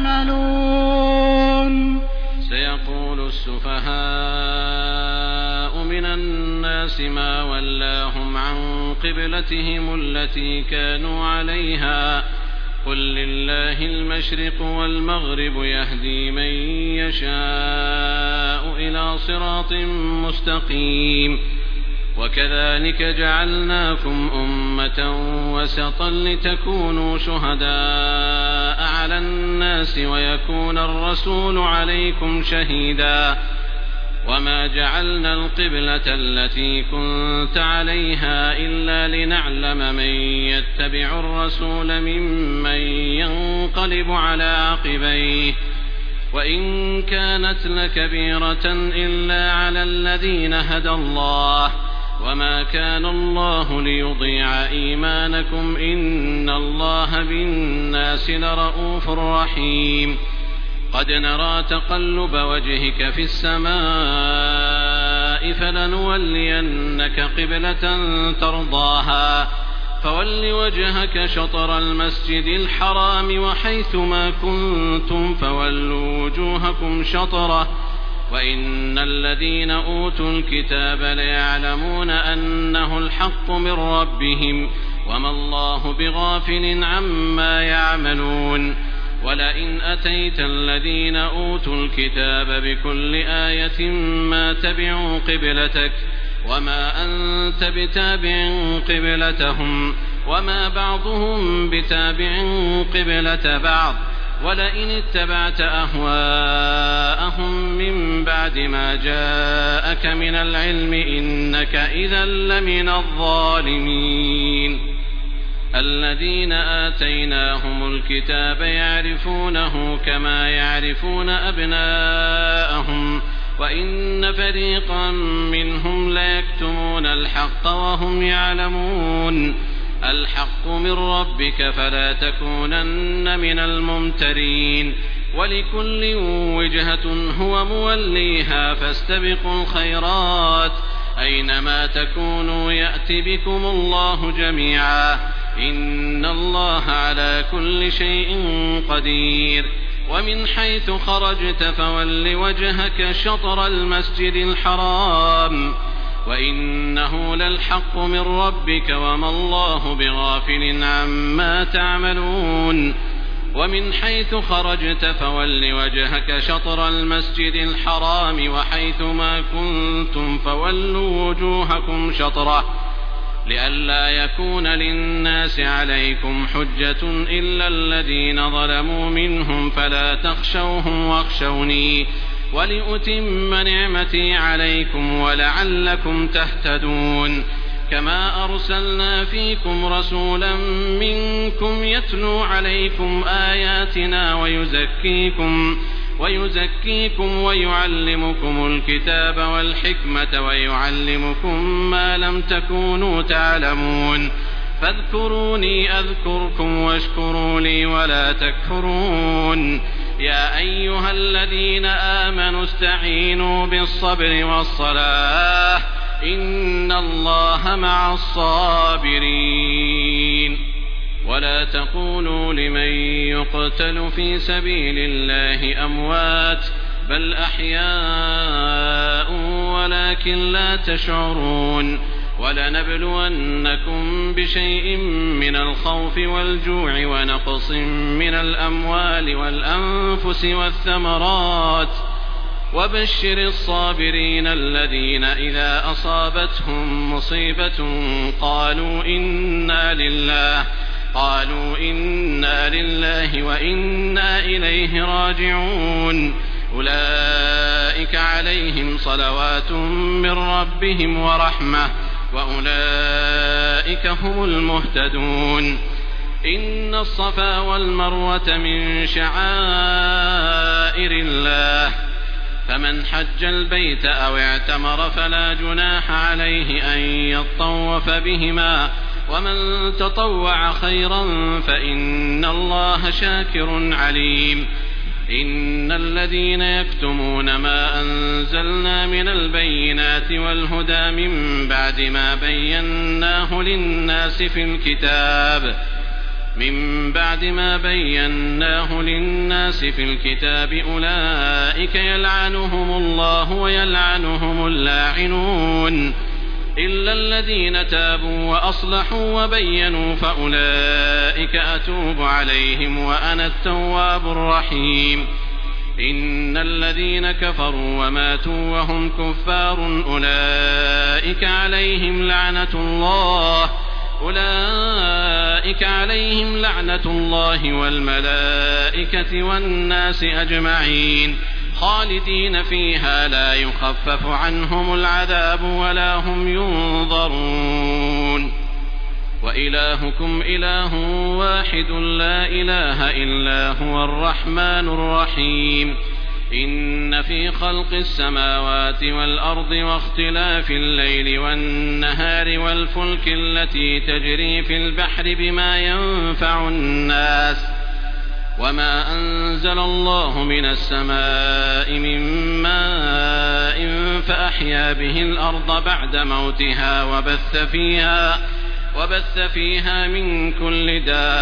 يعملون سيقول السفهاء من الناس ما ولاهم عن قبلتهم التي كانوا عليها قل لله المشرق والمغرب يهدي من يشاء إلى صراط مستقيم وكذلك جعلناكم أمة وسطا لتكونوا شهداء على الناس ويكون الرسول عليكم شهيدا وما جعلنا القبلة التي كنت عليها إلا لنعلم من يتبع الرسول ممن ينقلب على عقبيه وإن كانت لكبيرة إلا على الذين هدى الله وما كان الله ليضيع إيمانكم إن الله بالناس لرءوف رحيم قد نرى تقلب وجهك في السماء فلنولينك قبلة ترضاها فول وجهك شطر المسجد الحرام وحيثما كنتم فولوا وجوهكم شطره وإن الذين أوتوا الكتاب ليعلمون أنه الحق من ربهم وما الله بغافل عما يعملون ولئن أتيت الذين أوتوا الكتاب بكل آية ما تبعوا قبلتك وما أنت بتابع قبلتهم وما بعضهم بتابع قبلة بعض ولئن اتبعت أهواءهم من بعد ما جاءك من العلم إنك إذا لمن الظالمين. الذين آتيناهم الكتاب يعرفونه كما يعرفون أبناءهم وإن فريقا منهم ليكتمون الحق وهم يعلمون. الحق من ربك فلا تكونن من الممترين. ولكل وجهة هو موليها فاستبقوا الخيرات أينما تكونوا يأت بكم الله جميعا إن الله على كل شيء قدير. ومن حيث خرجت فول وجهك شطر المسجد الحرام وإنه للحق من ربك وما الله بغافل عما تعملون. ومن حيث خرجت فول وجهك شطر المسجد الحرام وحيث ما كنتم فولوا وجوهكم شطره لئلا يكون للناس عليكم حجة إلا الذين ظلموا منهم فلا تخشوهم واخشوني ولأتم نعمتي عليكم ولعلكم تهتدون. كما أرسلنا فيكم رسولا منكم يتلو عليكم آياتنا ويزكيكم ويزكيكم ويعلمكم الكتاب والحكمة ويعلمكم ما لم تكونوا تعلمون. فاذكروني أذكركم واشكروا لي ولا تكفرون. يا أيها الذين آمنوا استعينوا بالصبر والصلاة إن الله مع الصابرين. ولا تقولوا لمن يقتل في سبيل الله أموات بل أحياء ولكن لا تشعرون. ولنبلونكم بشيء من الخوف والجوع ونقص من الأموال والأنفس والثمرات وبشر الصابرين الذين إذا أصابتهم مصيبة قالوا إنا لله قالوا إنا لله وإنا إليه راجعون. أولئك عليهم صلوات من ربهم ورحمة وأولئك هم المهتدون. إن الصفا والمروة من شعائر الله فمن حج البيت أو اعتمر فلا جناح عليه أن يطوف بهما ومن تطوع خيرا فإن الله شاكر عليم. إن الذين يكتمون ما أنزلنا من البينات والهدى من بعد ما بيناه للناس في الكتاب من بعد ما بيناه للناس في الكتاب أولئك يلعنهم الله ويلعنهم اللاعنون إلا الذين تابوا وأصلحوا وبينوا فأولئك أتوب عليهم وأنا التواب الرحيم. إن الذين كفروا وماتوا وهم كفار أولئك عليهم لعنة الله أولئك عليهم لعنة الله والملائكة والناس أجمعين خالدين فيها لا يخفف عنهم العذاب ولا هم ينظرون. وإلهكم إله واحد لا إله إلا هو الرحمن الرحيم. إن في خلق السماوات والأرض واختلاف الليل والنهار والفلك التي تجري في البحر بما ينفع الناس وما أنزل الله من السماء من ماء فأحيا به الأرض بعد موتها وبث فيها وبث فيها من كل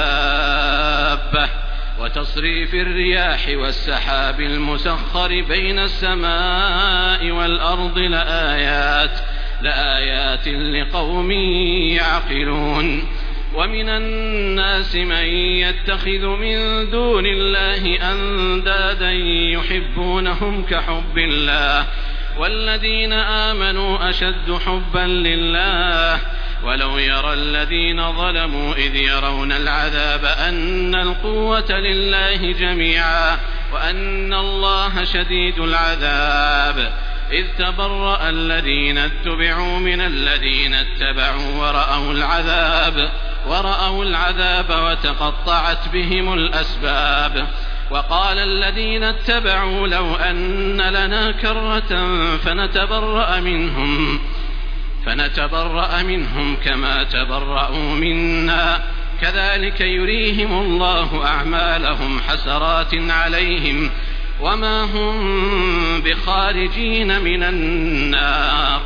دابة وتصريف الرياح والسحاب المسخر بين السماء والأرض لآيات لآيات لقوم يعقلون. ومن الناس من يتخذ من دون الله أندادا يحبونهم كحب الله والذين آمنوا أشد حبا لله ولو يرى الذين ظلموا إذ يرون العذاب أن القوة لله جميعا وأن الله شديد العذاب إذ تبرأ الذين اتبعوا من الذين اتبعوا ورأوا العذاب ورأوا العذاب وتقطعت بهم الأسباب وقال الذين اتبعوا لو أن لنا كرة فنتبرأ منهم فنتبرأ منهم كما تبرأوا منا كذلك يريهم الله أعمالهم حسرات عليهم وما هم بخارجين من النار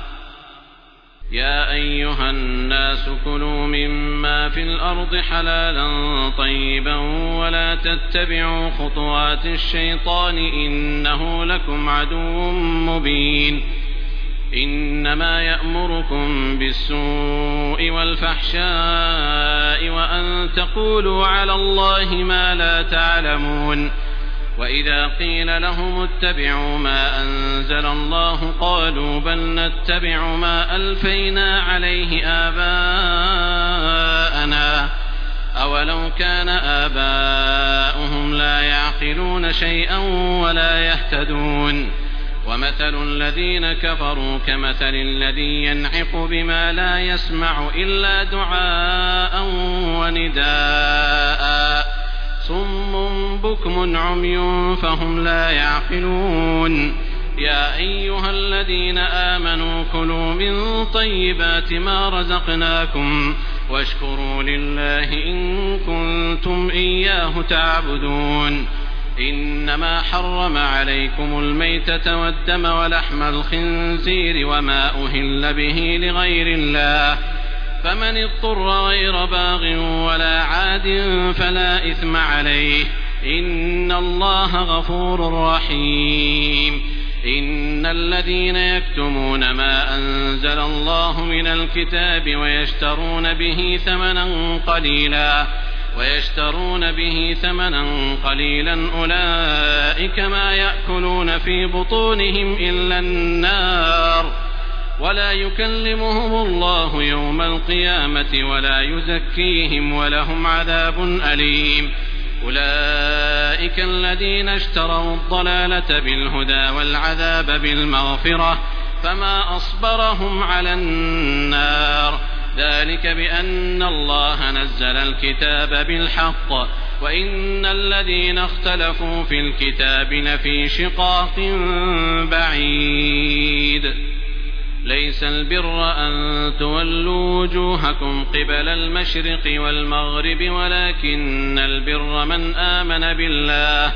يا أيها الناس كلوا مما في الأرض حلالا طيبا ولا تتبعوا خطوات الشيطان إنه لكم عدو مبين إنما يأمركم بالسوء والفحشاء وأن تقولوا على الله ما لا تعلمون وإذا قيل لهم اتبعوا ما أنزل الله قالوا بل نتبع ما ألفينا عليه آباءنا أولو كان آباؤهم لا يعقلون شيئا ولا يهتدون ومثل الذين كفروا كمثل الذي ينعق بما لا يسمع إلا دعاء ونداء صم بكم عمي فهم لا يعقلون يا أيها الذين آمنوا كلوا من طيبات ما رزقناكم واشكروا لله إن كنتم إياه تعبدون إنما حرم عليكم الميتة والدم ولحم الخنزير وما أهل به لغير الله فمن اضطر غير باغ ولا عاد فلا إثم عليه إن الله غفور رحيم إن الذين يكتمون ما أنزل الله من الكتاب ويشترون به ثمنا قليلا ويشترون به ثمنا قليلا أولئك ما يأكلون في بطونهم إلا النار ولا يكلمهم الله يوم القيامة ولا يزكيهم ولهم عذاب أليم أولئك الذين اشتروا الضلالة بالهدى والعذاب بالمغفرة فما أصبرهم على النار ذلك بأن الله نزل الكتاب بالحق وإن الذين اختلفوا في الكتاب لفي شقاق بعيد ليس البر أن تولوا وجوهكم قبل المشرق والمغرب ولكن البر من آمن بالله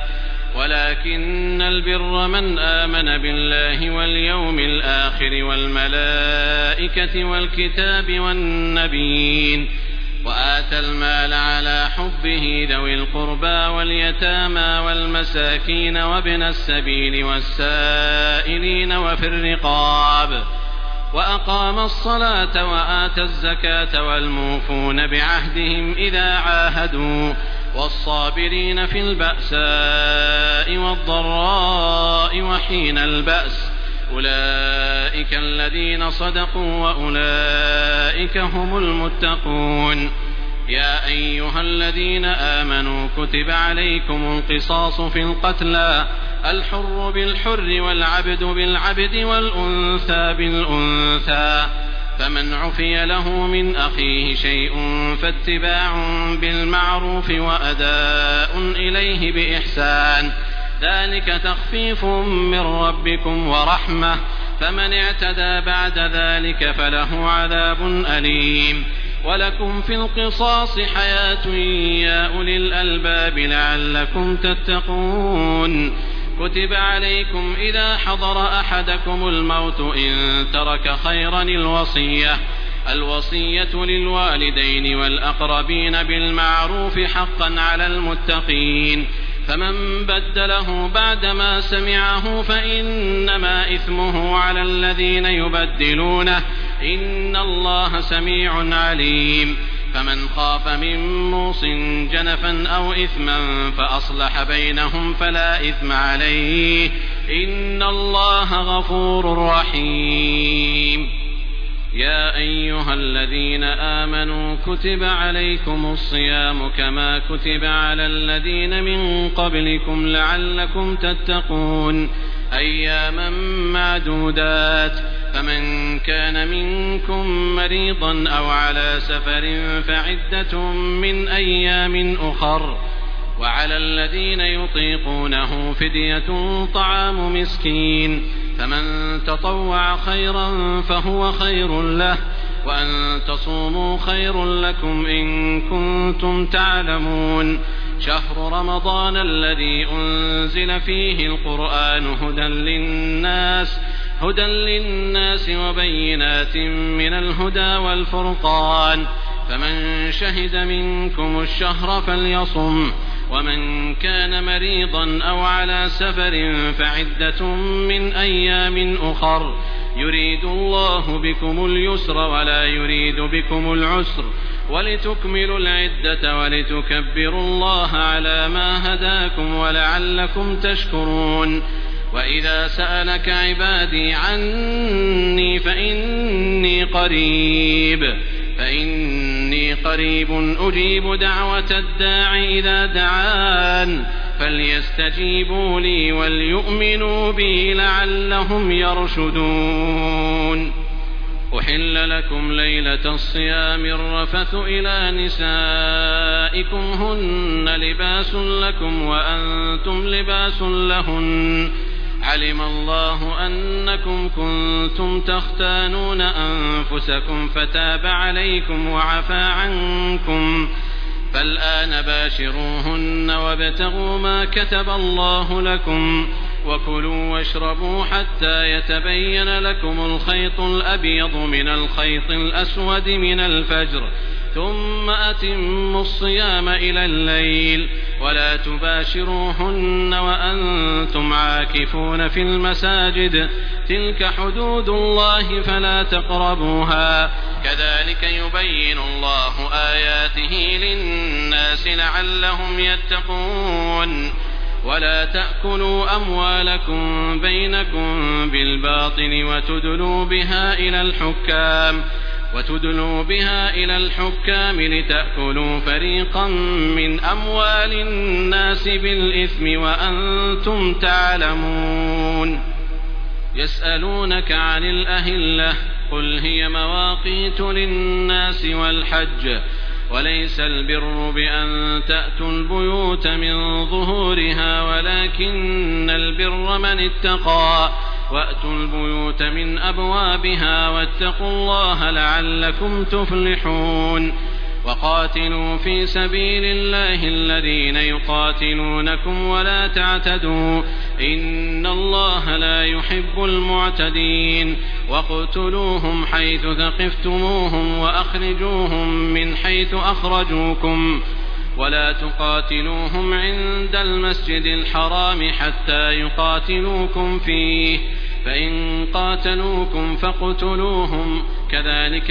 ولكن البر من آمن بالله واليوم الآخر والملائكة والكتاب والنبيين وآتى المال على حبه ذوي القربى واليتامى والمساكين وابن السبيل والسائلين وفي الرقاب وأقام الصلاة وآتى الزكاة والموفون بعهدهم إذا عاهدوا والصابرين في البأساء والضراء وحين البأس أولئك الذين صدقوا وأولئك هم المتقون يا أيها الذين آمنوا كتب عليكم القصاص في القتلى الحر بالحر والعبد بالعبد والأنثى بالأنثى فمن عفي له من أخيه شيء فاتباع بالمعروف وأداء إليه بإحسان ذلك تخفيف من ربكم ورحمة فمن اعتدى بعد ذلك فله عذاب أليم ولكم في القصاص حياة يا أولي الألباب لعلكم تتقون كتب عليكم إذا حضر أحدكم الموت إن ترك خيرا الوصية الوصية للوالدين والأقربين بالمعروف حقا على المتقين فمن بدله بعدما سمعه فإنما إثمه على الذين يبدلونه إن الله سميع عليم فمن خاف من موص جنفا أو إثما فأصلح بينهم فلا إثم عليه إن الله غفور رحيم يا أيها الذين آمنوا كتب عليكم الصيام كما كتب على الذين من قبلكم لعلكم تتقون أياما معدودات فمن كان منكم مريضا أو على سفر فعدة من أيام أخر وعلى الذين يطيقونه فدية طعام مسكين فمن تطوع خيرا فهو خير له وأن تصوموا خير لكم إن كنتم تعلمون شهر رمضان الذي أنزل فيه القرآن هدى للناس هدى للناس وبينات من الهدى والفرقان فمن شهد منكم الشهر فليصم ومن كان مريضا أو على سفر فعدة من أيام أخر يريد الله بكم اليسر ولا يريد بكم العسر ولتكملوا العدة ولتكبروا الله على ما هداكم ولعلكم تشكرون وإذا سألك عبادي عني فإني قريب فإني قريب أجيب دعوة الداع إذا دعان فليستجيبوا لي وليؤمنوا بي لعلهم يرشدون أحل لكم ليلة الصيام الرفث إلى نسائكم هن لباس لكم وأنتم لباس لهن علم الله أنكم كنتم تختانون أنفسكم فتاب عليكم وعفى عنكم فالآن باشروهن وابتغوا ما كتب الله لكم وكلوا واشربوا حتى يتبين لكم الخيط الأبيض من الخيط الأسود من الفجر ثم أتموا الصيام إلى الليل ولا تباشروهن وأنتم عاكفون في المساجد تلك حدود الله فلا تقربوها كذلك يبين الله آياته للناس لعلهم يتقون ولا تأكلوا أموالكم بينكم بالباطل وتدلوا بها إلى الحكام وتدلوا بها إلى الحكام لتأكلوا فريقا من أموال الناس بالإثم وأنتم تعلمون يسألونك عن الأهلة قل هي مواقيت للناس والحج وليس البر بأن تأتوا البيوت من ظهورها ولكن البر من اتقى وأتوا البيوت من أبوابها واتقوا الله لعلكم تفلحون وقاتلوا في سبيل الله الذين يقاتلونكم ولا تعتدوا إن الله لا يحب المعتدين واقتلوهم حيث ثقفتموهم وأخرجوهم من حيث أخرجوكم ولا تقاتلوهم عند المسجد الحرام حتى يقاتلوكم فيه فإن قاتلوكم فاقتلوهم كذلك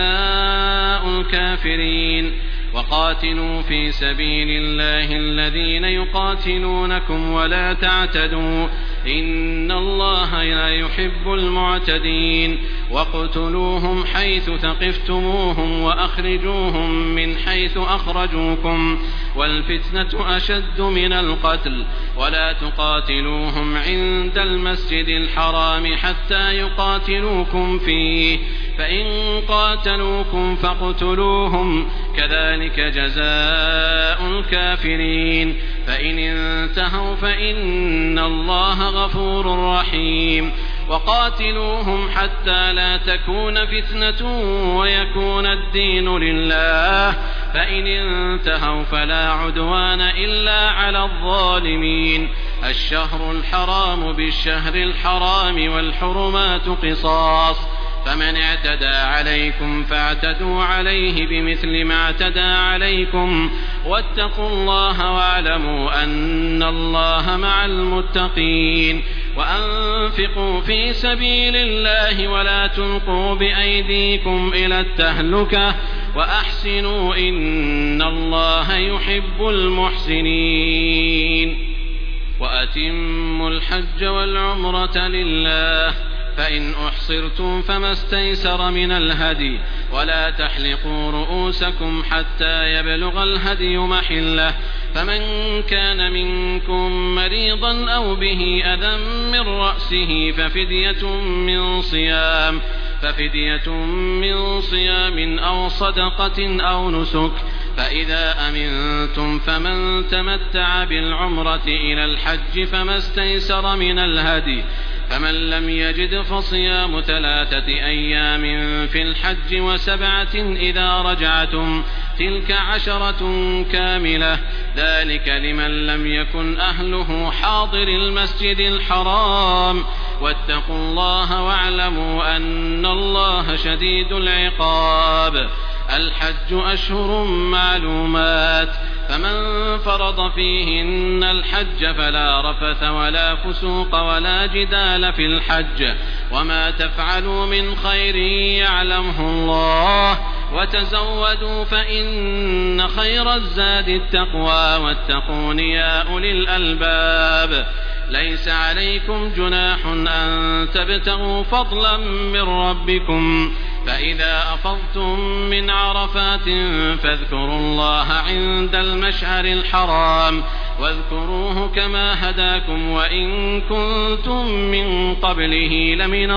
جزاء الكافرين وقاتلوا في سبيل الله الذين يقاتلونكم ولا تعتدوا إن الله لا يحب المعتدين واقتلوهم حيث ثقفتموهم وأخرجوهم من حيث أخرجوكم والفتنة أشد من القتل ولا تقاتلوهم عند المسجد الحرام حتى يقاتلوكم فيه فإن قاتلوكم فاقتلوهم كذلك جزاء الكافرين فإن انتهوا فإن الله غفور رحيم وقاتلوهم حتى لا تكون فتنة ويكون الدين لله فإن انتهوا فلا عدوان إلا على الظالمين الشهر الحرام بالشهر الحرام والحرمات قصاص فمن اعتدى عليكم فاعتدوا عليه بمثل ما اعتدى عليكم واتقوا الله واعلموا أن الله مع المتقين وأنفقوا في سبيل الله ولا تلقوا بأيديكم إلى التهلكة وأحسنوا إن الله يحب المحسنين وأتموا الحج والعمرة لله فإن أحصرتم فما استيسر من الهدي ولا تحلقوا رؤوسكم حتى يبلغ الهدي محله فمن كان منكم مريضا أو به أذى من رأسه ففدية من صيام ففدية من صيام أو صدقة أو نسك فإذا أمنتم فمن تمتع بالعمرة إلى الحج فما استيسر من الهدي فمن لم يجد فصيام ثلاثة أيام في الحج وسبعة إذا رجعتم تلك عشرة كاملة ذلك لمن لم يكن أهله حاضر المسجد الحرام واتقوا الله واعلموا أن الله شديد العقاب الحج أشهر معلومات فمن فرض فيهن الحج فلا رفث ولا فسوق ولا جدال في الحج وما تفعلوا من خير يعلمه الله وتزودوا فإن خير الزاد التقوى واتقون يا أولي الألباب ليس عليكم جناح أن تبتغوا فضلا من ربكم فإذا أفضتم من عرفات فاذكروا الله عند المشعر الحرام واذكروه كما هداكم وإن كنتم من قبله لمن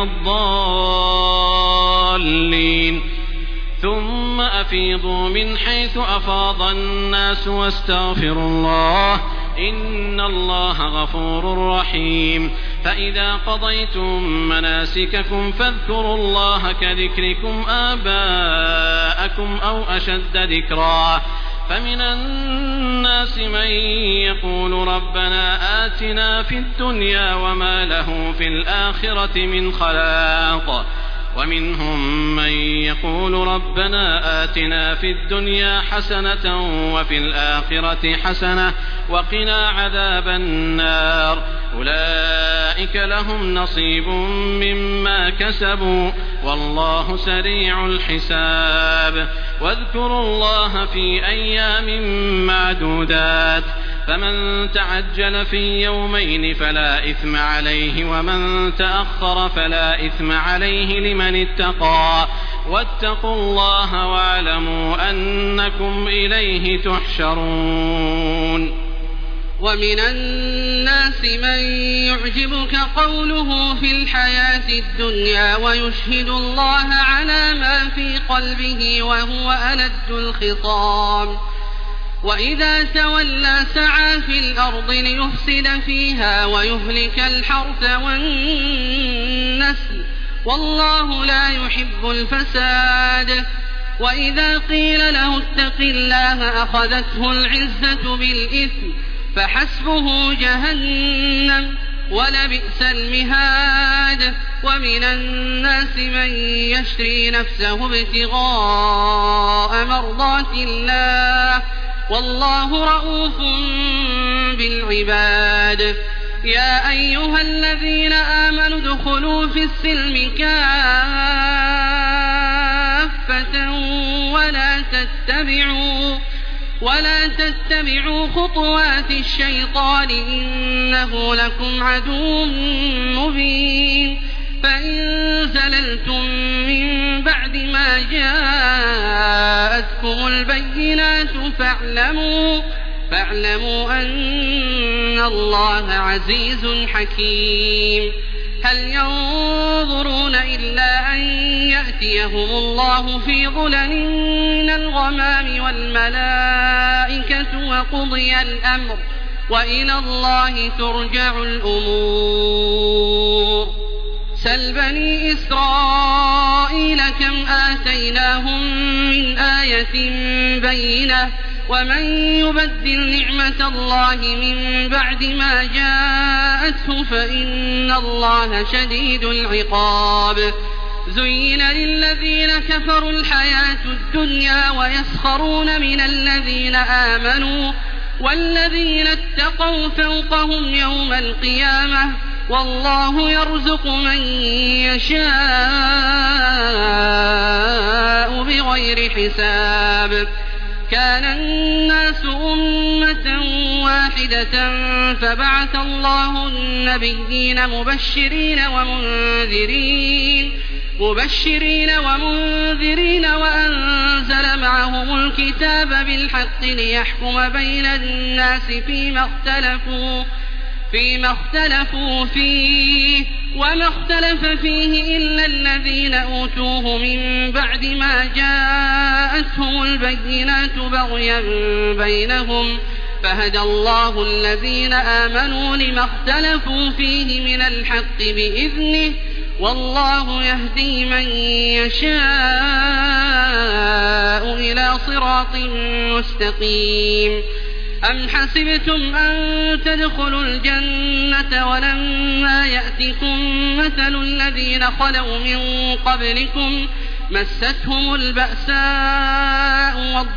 الضالين ثم أفيضوا من حيث أفاض الناس واستغفروا الله إن الله غفور رحيم فإذا قضيتم مناسككم فاذكروا الله كذكركم آباءكم أو أشد ذكرا فمن الناس من يقول ربنا آتنا في الدنيا وما له في الآخرة من خلاق ومنهم من يقول ربنا آتنا في الدنيا حسنة وفي الآخرة حسنة وقنا عذاب النار أولئك لهم نصيب مما كسبوا والله سريع الحساب واذكروا الله في أيام معدودات فمن تعجل في يومين فلا إثم عليه ومن تأخر فلا إثم عليه لمن اتقى واتقوا الله واعلموا أنكم إليه تحشرون ومن الناس من يعجبك قوله في الحياة الدنيا ويشهد الله على ما في قلبه وهو ألد الخصام وإذا تولى سعى في الأرض ليفسد فيها ويهلك الحرث والنسل والله لا يحب الفساد وإذا قيل له اتق الله أخذته العزة بالإثم فحسبه جهنم ولبئس المهاد ومن الناس من يشري نفسه ابتغاء مرضات الله والله رؤوف بالعباد يا أيها الذين آمنوا ادخلوا في السلم كافة ولا تتبعوا ولا تتبعوا خطوات الشيطان إنه لكم عدو مبين فإن زللتم من بعد ما جاءتكم البينات فاعلموا فاعلموا أن الله عزيز حكيم هل ينظرون إلا أن يأتيهم الله في ظلل من الغمام والملائكة وقضي الأمر وإلى الله ترجع الأمور سل بني إسرائيل كم آتيناهم من آية بينة ومن يبدل نعمة الله من بعد ما جاءته فإن الله شديد العقاب زين للذين كفروا الحياة الدنيا ويسخرون من الذين آمنوا والذين اتقوا فوقهم يوم القيامة والله يرزق من يشاء بغير حساب كان الناس أمة واحدة فبعث الله النبيين مبشرين ومنذرين مبشرين ومنذرين وأنزل معهم الكتاب بالحق ليحكم بين الناس فيما اختلفوا فيما اختلفوا فيه وما اختلف فيه إلا الذين أوتوه من بعد ما جاءتهم البينات بغيا بينهم فهدى الله الذين آمنوا لما اختلفوا فيه من الحق بإذنه والله يهدي من يشاء إلى صراط مستقيم. أم حسبتم أن تدخلوا الجنة ولما يأتكم مثل الذين خلوا من قبلكم مستهم البأساء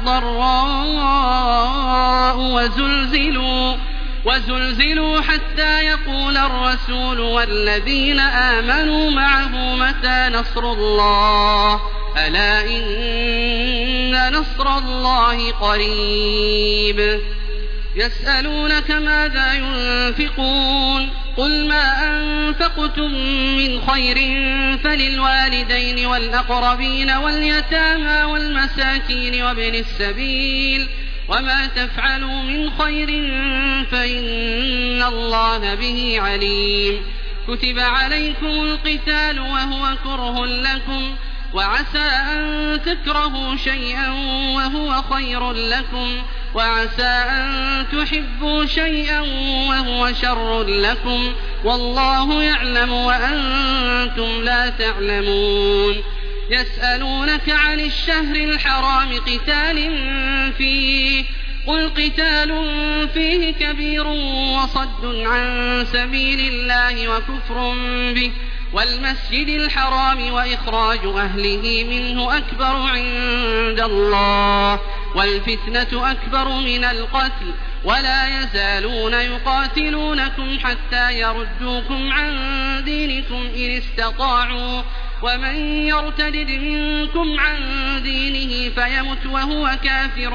والضراء وزلزلوا وزلزلوا حتى يقول الرسول والذين آمنوا معه متى نصر الله ألا إن نصر الله قريب. يسألونك ماذا ينفقون قل ما أنفقتم من خير فللوالدين والأقربين واليتامى والمساكين وابن السبيل وما تفعلوا من خير فإن الله به عليم. كتب عليكم القتال وهو كره لكم وعسى أن تكرهوا شيئا وهو خير لكم وعسى أن تحبوا شيئا وهو شر لكم والله يعلم وأنتم لا تعلمون. يسألونك عن الشهر الحرام قتال فيه قل قتال فيه كبير وصد عن سبيل الله وكفر به والمسجد الحرام وإخراج أهله منه أكبر عند الله والفتنة أكبر من القتل ولا يزالون يقاتلونكم حتى يردوكم عن دينكم إن استطاعوا ومن يرتد منكم عن دينه فيمت وهو كافر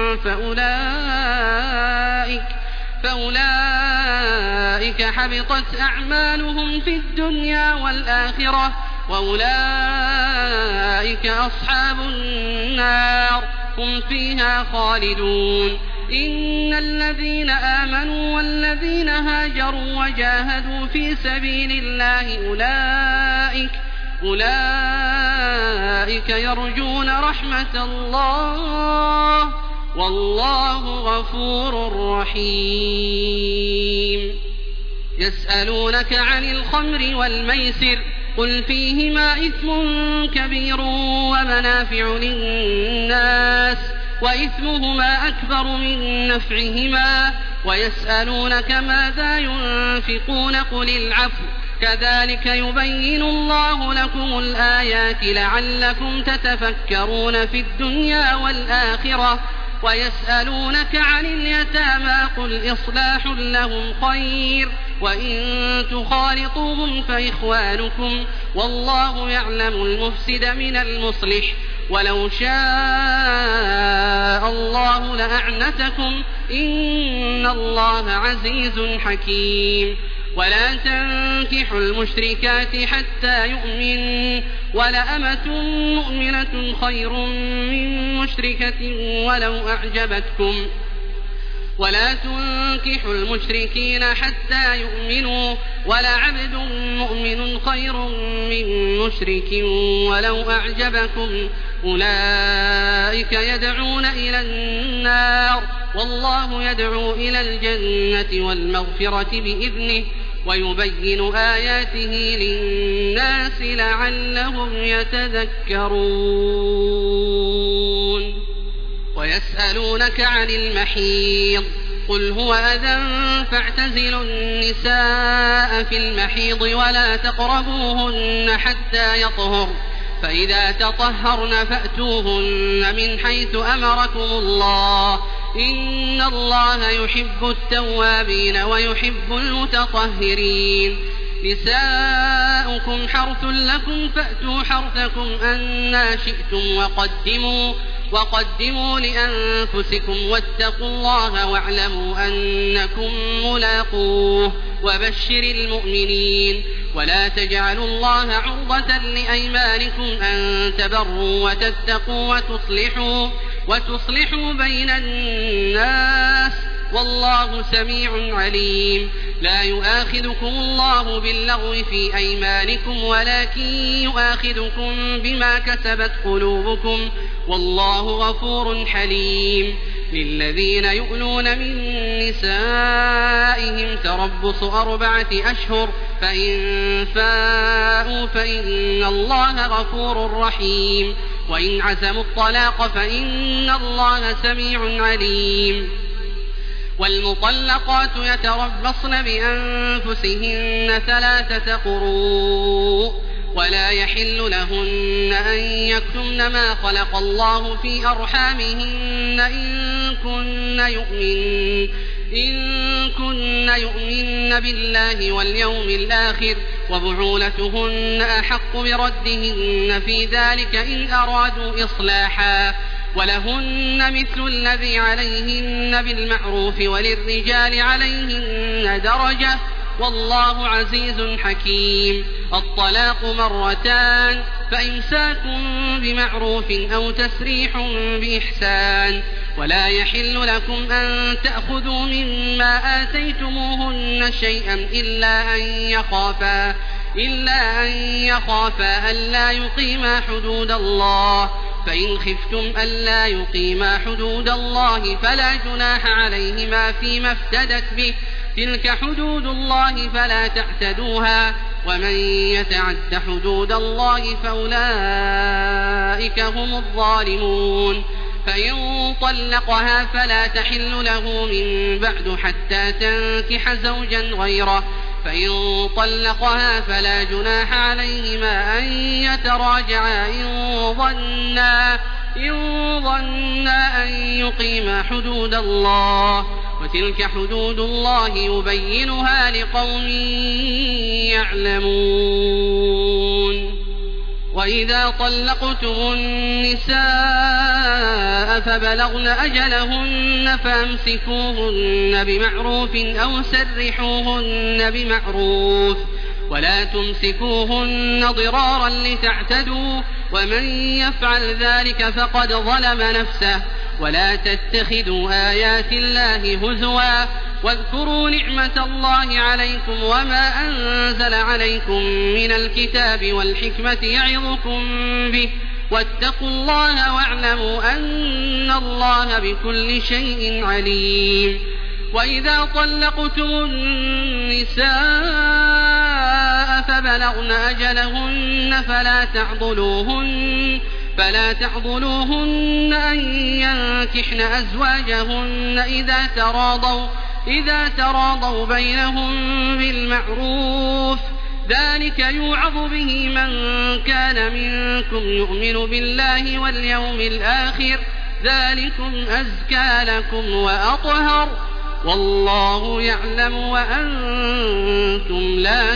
فأولئك فأولئك حبطت أعمالهم في الدنيا والآخرة وأولئك أصحاب النار هم فيها خالدون. إن الذين آمنوا والذين هاجروا وجاهدوا في سبيل الله أولئك أولئك يرجون رحمة الله والله غفور رحيم. يسألونك عن الخمر والميسر قل فيهما إثم كبير ومنافع للناس وإثمهما أكبر من نفعهما ويسألونك ماذا ينفقون قل العفو كذلك يبين الله لكم الآيات لعلكم تتفكرون في الدنيا والآخرة. ويسألونك عن اليتامى قل إصلاح لهم خير وإن تخالطوهم فإخوانكم والله يعلم المفسد من المصلح ولو شاء الله لأعنتكم إن الله عزيز حكيم. ولا تنكحوا المشركات حتى يؤمنوا ولأمة مؤمنة خير من مشركة ولو أعجبتكم ولا تنكحوا المشركين حتى يؤمنوا ولعبد مؤمن خير من مشرك ولو أعجبكم أولئك يدعون إلى النار والله يدعو إلى الجنة والمغفرة بإذنه ويبين آياته للناس لعلهم يتذكرون. ويسألونك عن المحيض قل هو أذى فاعتزلوا النساء في المحيض ولا تقربوهن حتى يطهر فإذا تطهرن فأتوهن من حيث أمركم الله إن الله يحب التوابين ويحب المتطهرين. نساؤكم حرث لكم فأتوا حرثكم أنى شئتم وقدموا وقدموا لأنفسكم واتقوا الله واعلموا أنكم ملاقوه وبشر المؤمنين ولا تجعلوا الله عرضة لأيمانكم أن تبروا وتتقوا وتصلحوا, وتصلحوا بين الناس والله سميع عليم. لا يؤاخذكم الله باللغو في أيمانكم ولكن يؤاخذكم بما كسبت قلوبكم والله غفور حليم. للذين يؤلون من نسائهم تربص أربعة أشهر فإن فاءوا فإن الله غفور رحيم. وإن عزموا الطلاق فإن الله سميع عليم. والمطلقات يتربصن بأنفسهن ثلاثة قروء ولا يحل لهن أن يكتمن ما خلق الله في أرحامهن إن كن يؤمن إن كن يؤمن بالله واليوم الآخر وبعولتهن أحق بردهن في ذلك إن أرادوا إصلاحا ولهن مثل الذي عليهن بالمعروف وللرجال عليهن درجة والله عزيز حكيم. الطلاق مرتان فإمساك بمعروف أو تسريح بإحسان ولا يحل لكم أن تأخذوا مما آتيتموهن شيئا إلا أن يخافا إلا أن يخافا ألا يقيما حدود الله فإن خفتم ألا يقيما حدود الله فلا جناح عليهما فيما افتدت به تلك حدود الله فلا تعتدوها ومن يتعد حدود الله فأولئك هم الظالمون. فإن طلقها فلا تحل له من بعد حتى تنكح زوجا غيره فإن طلقها فلا جناح عليهما أن يتراجعا إن ظنا إن ظنا أن يقيما حدود الله وتلك حدود الله يبينها لقوم يعلمون. وإذا طلقتم النساء فبلغن أجلهن فامسكوهن بمعروف أو سرحوهن بمعروف ولا تمسكوهن ضرارا لتعتدوا ومن يفعل ذلك فقد ظلم نفسه. ولا تتخذوا آيات الله هزوا واذكروا نعمة الله عليكم وما أنزل عليكم من الكتاب والحكمة يعظكم به واتقوا الله واعلموا أن الله بكل شيء عليم. وإذا طلقتم النساء فبلغن أجلهن فلا تعضلوهن فلا تعضلوهن أن ينكحن أزواجهن إذا تراضوا إذا تراضوا بينهم بالمعروف ذلك يوعظ به من كان منكم يؤمن بالله واليوم الآخر ذلكم أزكى لكم وأطهر والله يعلم وأنتم لا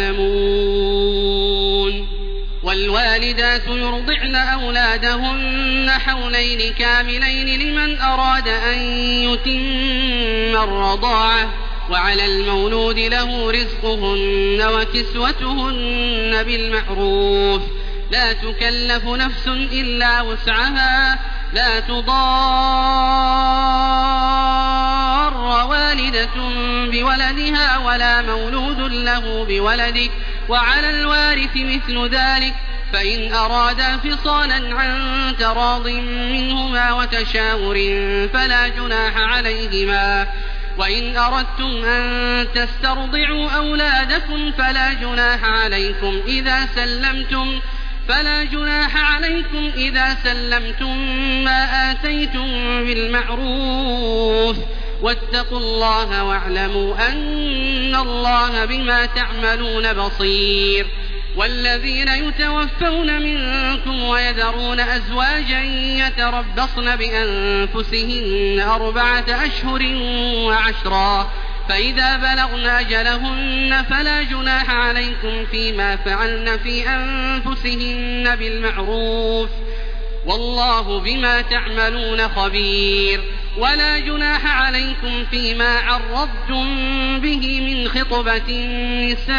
تعلمون. والوالدات يرضعن أولادهن حولين كاملين لمن أراد أن يتم الرضاعة وعلى المولود له رزقهن وكسوتهن بالمعروف لا تكلف نفس إلا وسعها لا تضار والدة بولدها ولا مولود له بولده وعلى الوارث مثل ذلك فإن أرادا فصالا عن تراض منهما وتشاور فلا جناح عليهما. وإن أردتم أن تسترضعوا أولادكم فلا جناح عليكم إذا سلمتم فلا جناح عليكم إذا سلمتم ما آتيتم بالمعروف واتقوا الله واعلموا أن الله بما تعملون بصير. والذين يتوفون منكم ويذرون أزواجا يتربصن بأنفسهن أربعة أشهر وعشرا فإذا بلغن أجلهن فلا جناح عليكم فيما فعلن في أنفسهن بالمعروف والله بما تعملون خبير. ولا جناح عليكم فيما عرضتم به من خطبة النساء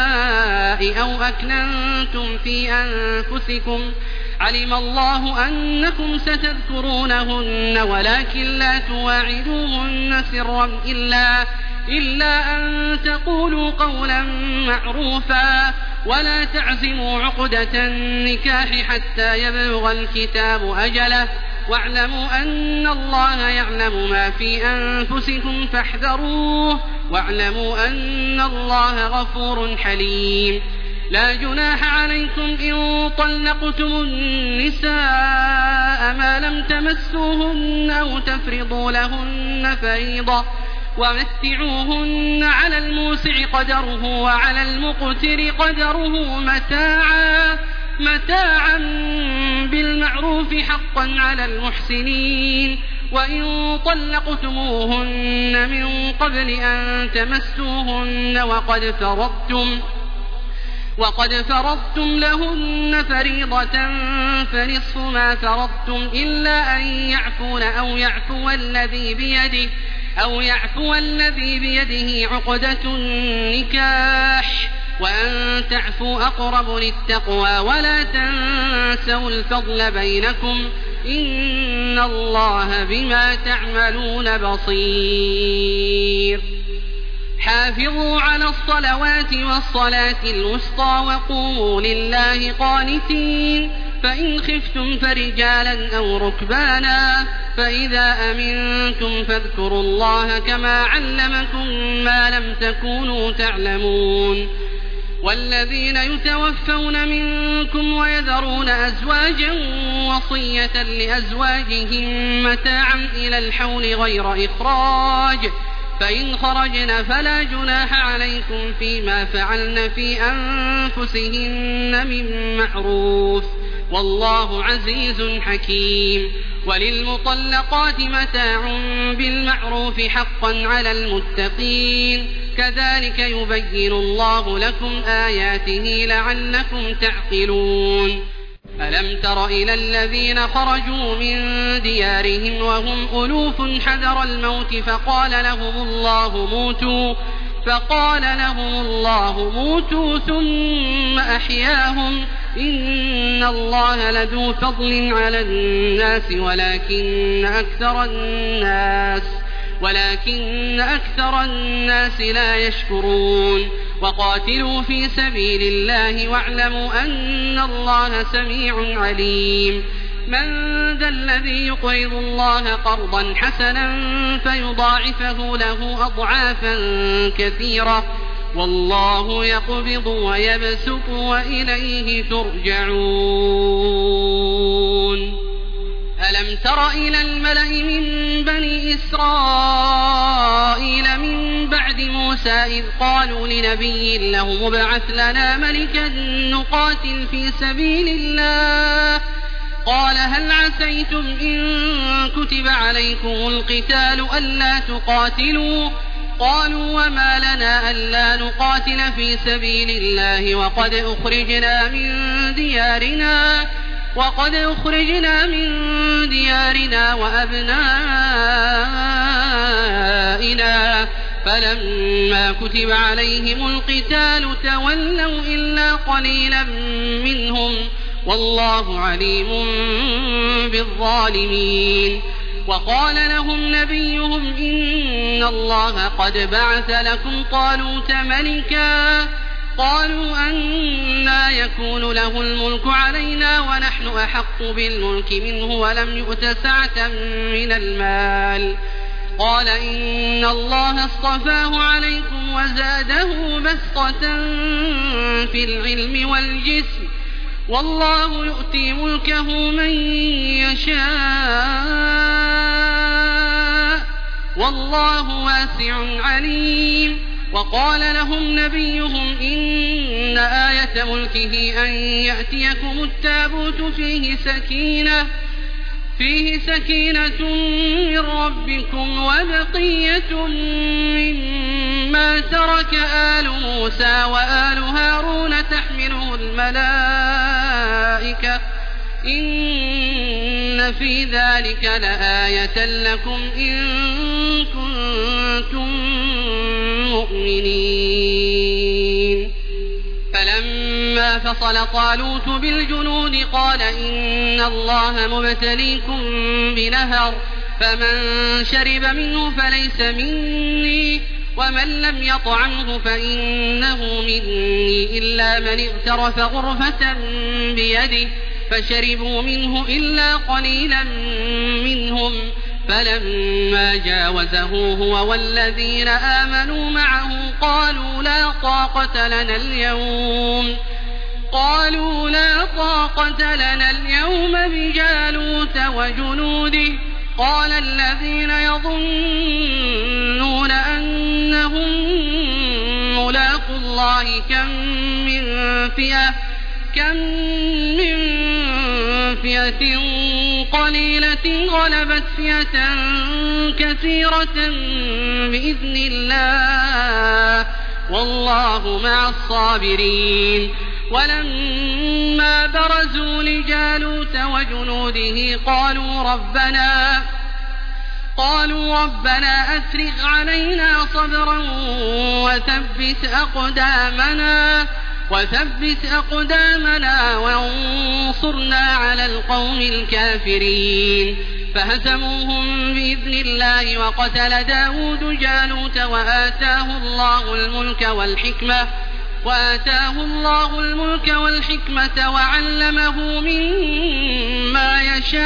أو أكننتم في أنفسكم، علم الله أنكم ستذكرونهن ولكن لا تواعدوهن سرا إلا, إلا أن تقولوا قولا معروفا، ولا تعزموا عقدة النكاح حتى يبلغ الكتاب أجله، واعلموا أن الله يعلم ما في أنفسكم فاحذروه، واعلموا أن الله غفور حليم. لا جناح عليكم إن طلقتم النساء ما لم تمسوهن أو تفرضوا لهن فريضة، ومتعوهن على الموسع قدره وعلى المقتر قدره متاعا متاعا بالمعروف حقا على المحسنين. وإن طلقتموهن من قبل أن تمسوهن وقد فرضتم وقد فرضتم لهن فريضة فنصف ما فرضتم إلا أن يعفون أو يعفو الذي بيده أو يعفو الذي بيده عقدة النكاح، وأن تعفوا أقرب للتقوى، ولا تنسوا الفضل بينكم، إن الله بما تعملون بصير. حافظوا على الصلوات والصلاة الوسطى وقوموا لله قانتين، فإن خفتم فرجالا أو ركبانا، فإذا أمنتم فاذكروا الله كما علمكم ما لم تكونوا تعلمون. والذين يتوفون منكم ويذرون أزواجا وصية لأزواجهم متاعا إلى الحول غير إخراج، فإن خرجن فلا جناح عليكم فيما فعلن في أنفسهن من معروف، والله عزيز حكيم. وللمطلقات متاع بالمعروف حقا على المتقين، كذلك يبين الله لكم آياته لعلكم تعقلون. ألم تر إلى الذين خرجوا من ديارهم وهم ألوف حذر الموت فقال لهم الله موتوا فقال لهم الله موتوا ثم أحياهم، إن الله لذو فضل على الناس ولكن أكثر الناس ولكن أكثر الناس لا يشكرون. وقاتلوا في سبيل الله واعلموا أن الله سميع عليم. من ذا الذي يقرض الله قرضا حسنا فيضاعفه له أضعافا كثيرة، والله يقبض ويبسط وإليه ترجعون. ألم تر إلى الملأ من بني إسرائيل من بعد موسى إذ قالوا لنبي له ابعث لنا ملكا نقاتل في سبيل الله، قال هل عسيتم إن كتب عليكم القتال ألا تقاتلوا؟ قالوا وما لنا ألا نقاتل في سبيل الله وقد أخرجنا من ديارنا وقد أخرجنا من ديارنا وأبنائنا، فلما كتب عليهم القتال تولوا إلا قليلا منهم، والله عليم بالظالمين. وقال لهم نبيهم إن الله قد بعث لكم طالوت ملكا، قالوا أنى يكون له الملك علينا ونحن أحق بالملك منه ولم يؤت سعة من المال، قال إن الله اصطفاه عليكم وزاده بسطة في العلم والجسم، والله يؤتي ملكه من يشاء والله واسع عليم. وقال لهم نبيهم إن آية ملكه أن يأتيكم التابوت فيه سكينة فيه سكينة من ربكم وبقية مما ترك آل موسى وآل هارون تحمله الملائكة إن إن في ذلك لآية لكم إن كنتم مؤمنين. فلما فصل طالوت بالجنود قال إن الله مبتليكم بنهر فمن شرب منه فليس مني ومن لم يطعمه فإنه مني إلا من اغترف غرفة بيده فشربوا منه إلا قليلا منهم. فلما جاوزه هو والذين آمنوا معه قالوا لا طاقة لنا اليوم قالوا لا طاقة لنا اليوم بجالوت وجنوده. قال الذين يظنون أنهم ملاقو الله كم من فئة كم من فئة قليلة غلبت فئة كثيرة بإذن الله والله مع الصابرين. ولما برزوا لجالوت وجنوده قالوا ربنا قالوا ربنا أفرغ علينا صبرا وثبت أقدامنا وثبت أقدامنا وانصرنا على القوم الكافرين. فهزموهم بإذن الله وقتل داود جالوت وآتاه الله الملك والحكمة وآتاه الله الملك والحكمة وعلمه مما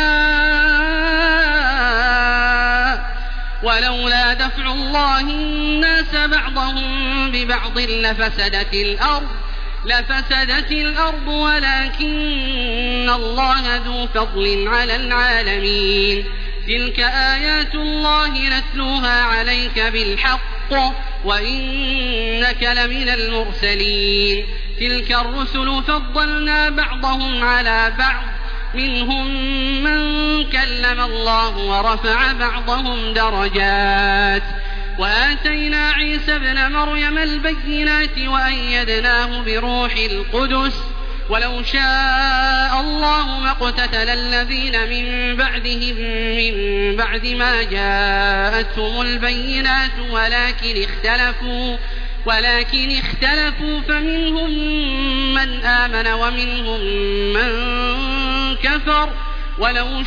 يشاء. ولولا دفع الله الناس بعضهم ببعض لفسدت الأرض لفسدت الأرض ولكن الله ذو فضل على العالمين. تلك آيات الله نتلوها عليك بالحق وإنك لمن المرسلين. تلك الرسل فضلنا بعضهم على بعض منهم من كلم الله ورفع بعضهم درجات. وآتينا عيسى ابن مريم البينات وأيدناه بروح القدس. ولو شاء الله ما اقتتل الذين من بعدهم من بعد ما جاءتهم البينات ولكن اختلفوا ولكن اختلفوا فمنهم من آمن ومنهم من كفر. ولو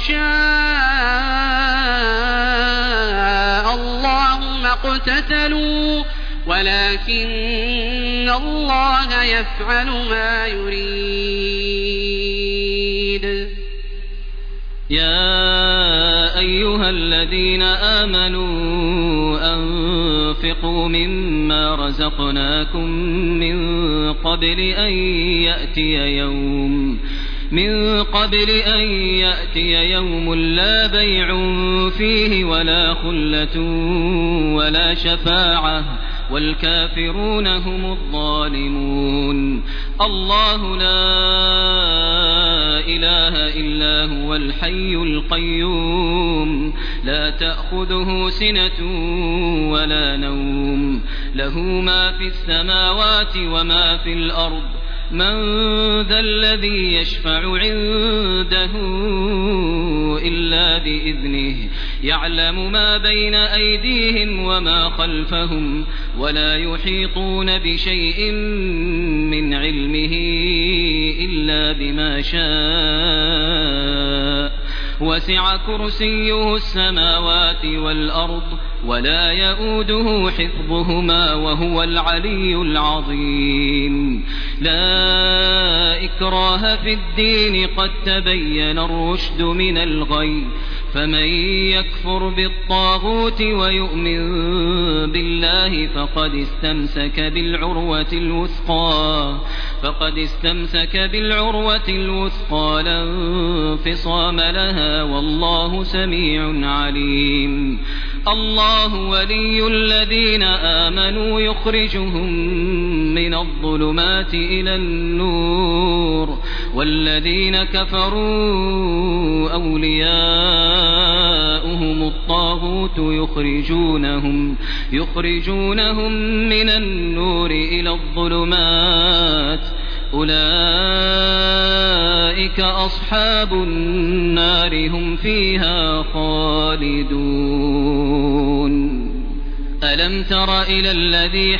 شاء الله ما اقتتلوا ولكن الله يفعل ما يريد. يا أيها الذين آمنوا أنفقوا مما رزقناكم من قبل أن يأتي يوم من قبل أن يأتي يوم لا بيع فيه ولا خلة ولا شفاعة والكافرون هم الظالمون. الله لا إله إلا هو الحي القيوم لا تأخذه سنة ولا نوم له ما في السماوات وما في الأرض. من ذا الذي يشفع عنده إلا بإذنه يعلم ما بين أيديهم وما خلفهم ولا يحيطون بشيء من علمه إلا بما شاء. وسع كرسيه السماوات والأرض ولا يؤوده حفظهما وهو العلي العظيم. لا إكراه في الدين قد تبين الرشد من الغي فمن يكفر بالطاغوت ويؤمن بالله فقد استمسك بالعروة الوثقى فقد استمسك بالعروة الوثقى لا انفصام لها والله سميع عليم. الله ولي الذين آمنوا يخرجهم من الظلمات إلى النور والذين كفروا أولياؤهم الطاغوت يخرجونهم يخرجونهم من النور إلى الظلمات أولئك أصحاب النار هم فيها خالدون ألم تر إلى الذي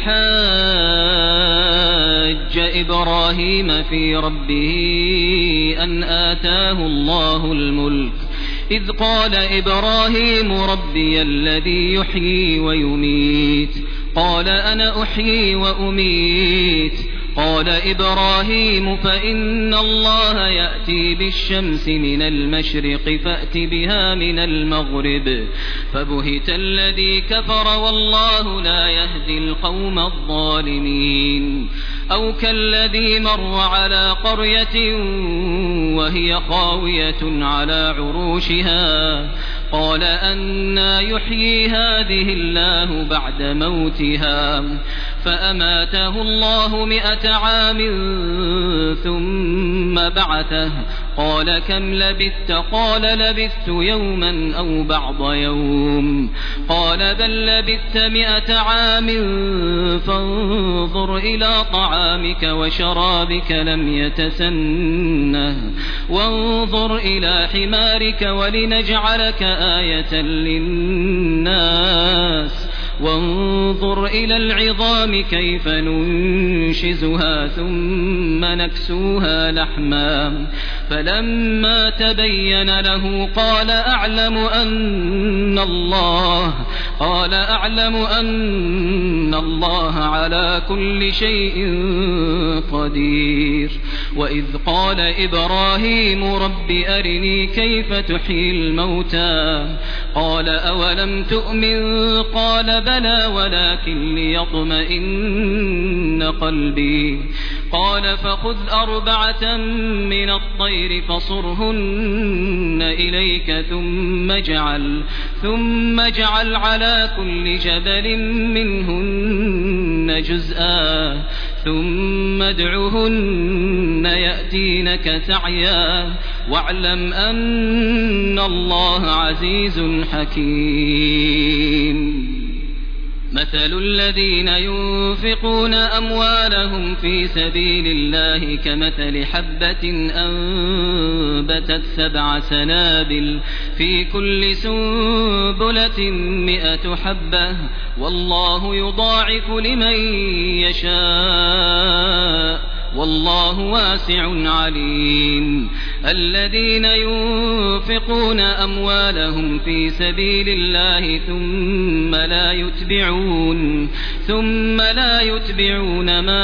حاج إبراهيم في ربه أن آتاه الله الملك إذ قال إبراهيم ربي الذي يحيي ويميت قال أنا أحيي وأميت قال إبراهيم فإن الله يأتي بالشمس من المشرق فأت بها من المغرب فبهت الذي كفر والله لا يهدي القوم الظالمين أو كالذي مر على قرية وهي خاوية على عروشها قال أنى يحيي هذه الله بعد موتها فأماته الله مئة عام ثم بعثه قال كم لبثت قال لبثت يوما أو بعض يوم قال بل لبثت مئة عام فانظر إلى طعامك وشرابك لم يتسنه وانظر إلى حمارك ولنجعلك آية للناس وانظر إلى العظام كيف ننشزها ثم نكسوها لحما فلما تبين له قال أعلم أن الله قال أعلم أن الله على كل شيء قدير وإذ قال إبراهيم رب أرني كيف تحيي الموتى قال أولم تؤمن قال بلى ولكن ليطمئن قلبي قال فخذ أربعة من الطير فصرهن إليك ثم اجعل ثم اجعل على كل جبل منهن جزءا ثم ادعهن يأتينك سعيا واعلم أن الله عزيز حكيم مثل الذين ينفقون أموالهم في سبيل الله كمثل حبة أنبتت سبع سنابل في كل سنبلة مئة حبة والله يضاعف لمن يشاء والله واسع عليم الذين ينفقون أموالهم في سبيل الله ثم لا يتبعون ثم لا يتبعون ما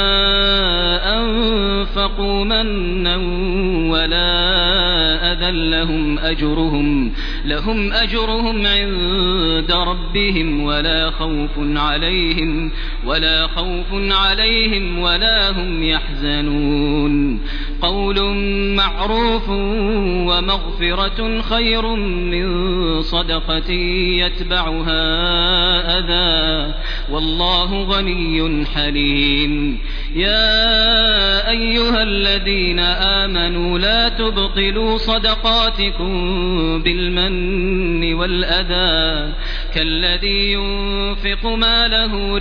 أنفقوا منا ولا أذى لهم أجرهم لهم أجرهم عند ربهم ولا خوف عليهم ولا خوف عليهم ولا هم يحزنون قول معروف ومغفرة خير من صدقة يتبعها أذى والله غني حليم يا أيها الذين آمنوا لا تبطلوا صدقاتكم بالمن والأذى كالذي ينفق ماله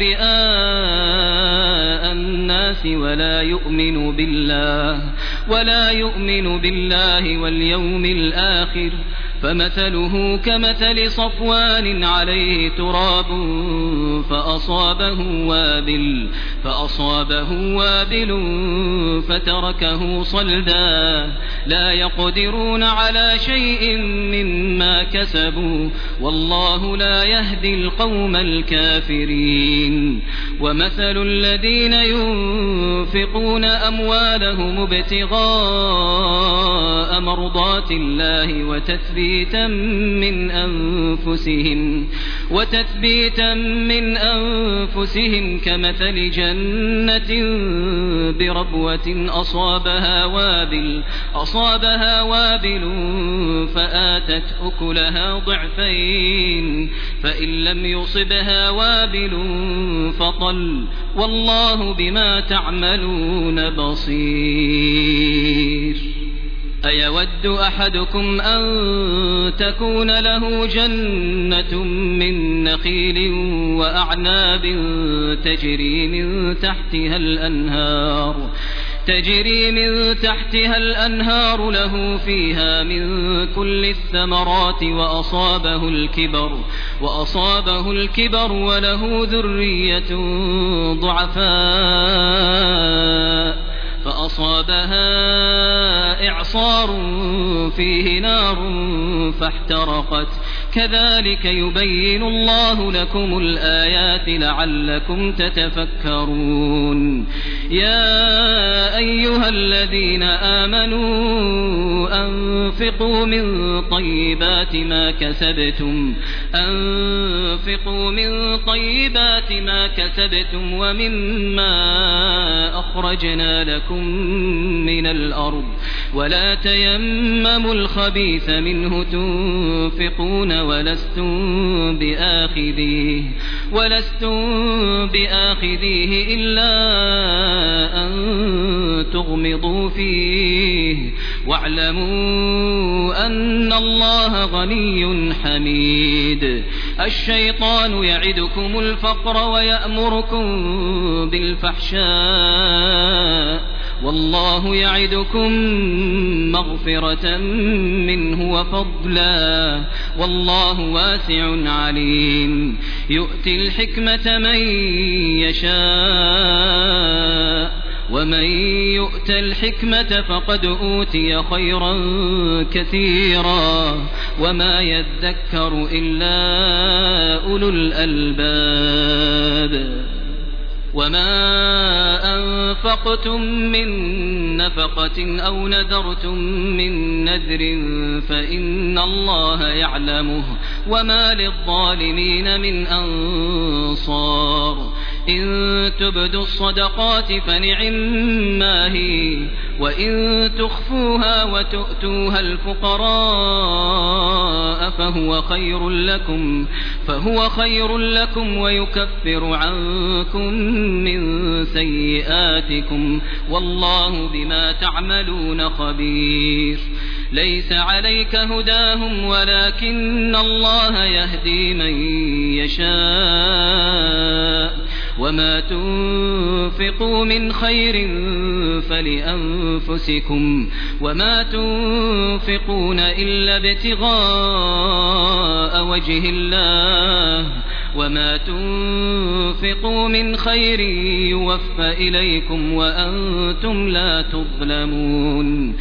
رئاء الناس ولا يؤمن بالله ولا يؤمن بالله واليوم الآخر فمثله كمثل صفوان عليه تراب فأصابه وابل فأصابه وابل فتركه صلدا لا يقدرون على شيء مما كسبوا والله لا يهدي القوم الكافرين ومثل الذين ينفقون أموالهم ابتغاء مرضات الله وتثبيتا من أنفسهم وتثبيتا من أنفسهم كمثل جنة بربوة أصابها وابل أصابها وابل فآتت أكلها ضعفين فإن لم يصبها وابل فطل والله بما تعملون بصير أيود أحدكم أن تكون له جنة من نخيل وأعناب تجري من تحتها الأنهار تجري من تحتها الأنهار له فيها من كل الثمرات وأصابه الكبر وأصابه الكبر وله ذرية ضعفاء فأصابها إعصار فيه نار فاحترقت كذلك يبين الله لكم الآيات لعلكم تتفكرون يا أيها الذين آمنوا أنفقوا من طيبات ما كسبتم أنفقوا من طيبات ما كسبتم ومما أخرجنا لكم من الأرض ولا تيمموا الخبيث منه تنفقون ولستم بآخذيه ولستم بآخذيه إلا أن تغمضوا فيه واعلموا أن الله غني حميد الشيطان يعدكم الفقر ويأمركم بالفحشاء والله يعدكم مغفرة منه وفضلا والله واسع عليم يؤتي الحكمة من يشاء ومن يؤت الحكمة فقد أوتي خيرا كثيرا وما يذكر إلا أولو الألباب وما أنفقتم من نفقة أو نذرتم من نذر فإن الله يعلمه وما للظالمين من أنصار إن تبدوا الصدقات فنعما هي وإن تخفوها وتؤتوها الفقراء فهو خير لكم فهو خير لكم ويكفر عنكم من سيئاتكم والله بما تعملون خبير ليس عليك هداهم ولكن الله يهدي من يشاء وما تنفقوا من خير فلأنفسكم وما تنفقون إلا ابتغاء وجه الله وما تنفقوا من خير يوفى إليكم وأنتم لا تظلمون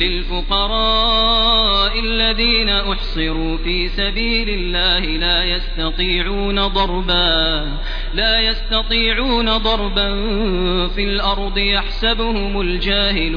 للفقراء الذين أحصروا في سبيل الله لا يستطيعون ضربا لا يستطيعون ضربا في الأرض يحسبهم الجاهل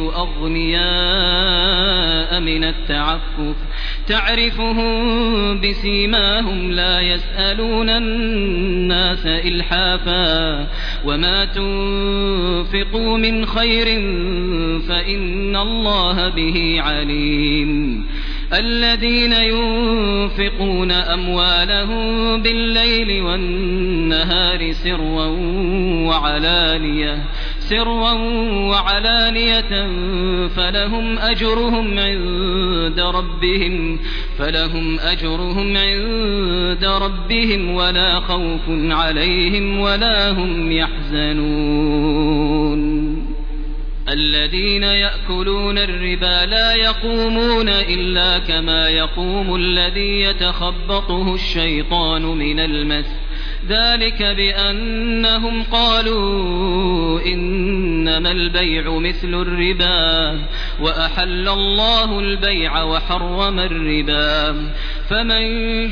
أغنياء من التعفف تعرفهم بسيماهم لا يسألون الناس إلحافا وما تنفقوا من خير فإن الله به عليم الذين ينفقون أموالهم بالليل والنهار سرا وعلانية سرا وعلانية فلهم أجرهم عند ربهم فلهم أجرهم عند ربهم ولا خوف عليهم ولا هم يحزنون الذين يأكلون الربا لا يقومون إلا كما يقوم الذي يتخبطه الشيطان من المس ذلك بأنهم قالوا إنما البيع مثل الربا وأحل الله البيع وحرم الربا فمن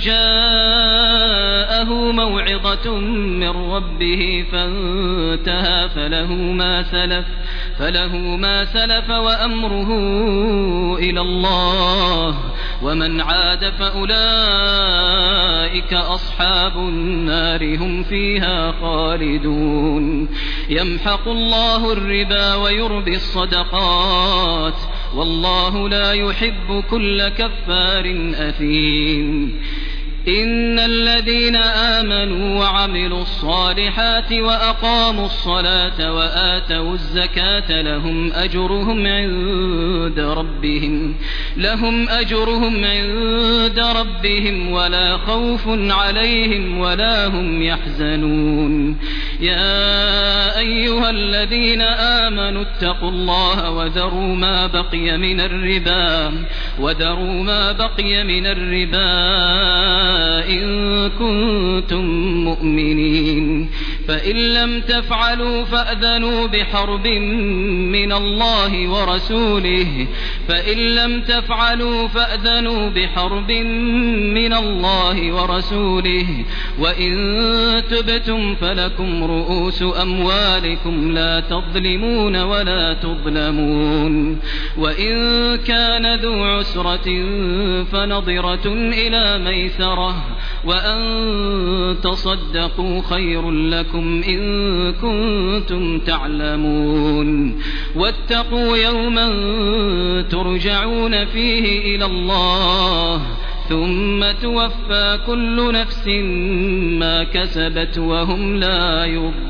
جاءه موعظة من ربه فانتهى فله ما سلف فله ما سلف وأمره إلى الله ومن عاد فأولئك أصحاب النار هم فيها خالدون يمحق الله الربا ويربي الصدقات والله لا يحب كل كفار أثيم إن الذين آمنوا وعملوا الصالحات وأقاموا الصلاة وآتوا الزكاة لهم أجرهم عند ربهم لهم أجرهم عند ربهم ولا خوف عليهم ولا هم يحزنون يا أيها الذين آمنوا اتقوا الله وذروا ما بقي من الربا وذروا ما بقي من الربا إن كنتم مؤمنين فإن لم تفعلوا فأذنوا بحرب من الله ورسوله فإن لم تفعلوا فأذنوا بحرب من الله ورسوله وإن تبتم فلكم رؤوس أموالكم لا تظلمون ولا تظلمون وإن كان ذو عسرة فنظرة إلى ميسرة وأن تصدقوا خير لكم إن كنتم تعلمون واتقوا يوما ترجعون فيه إلى الله ثم توفى كل نفس ما كسبت وهم لا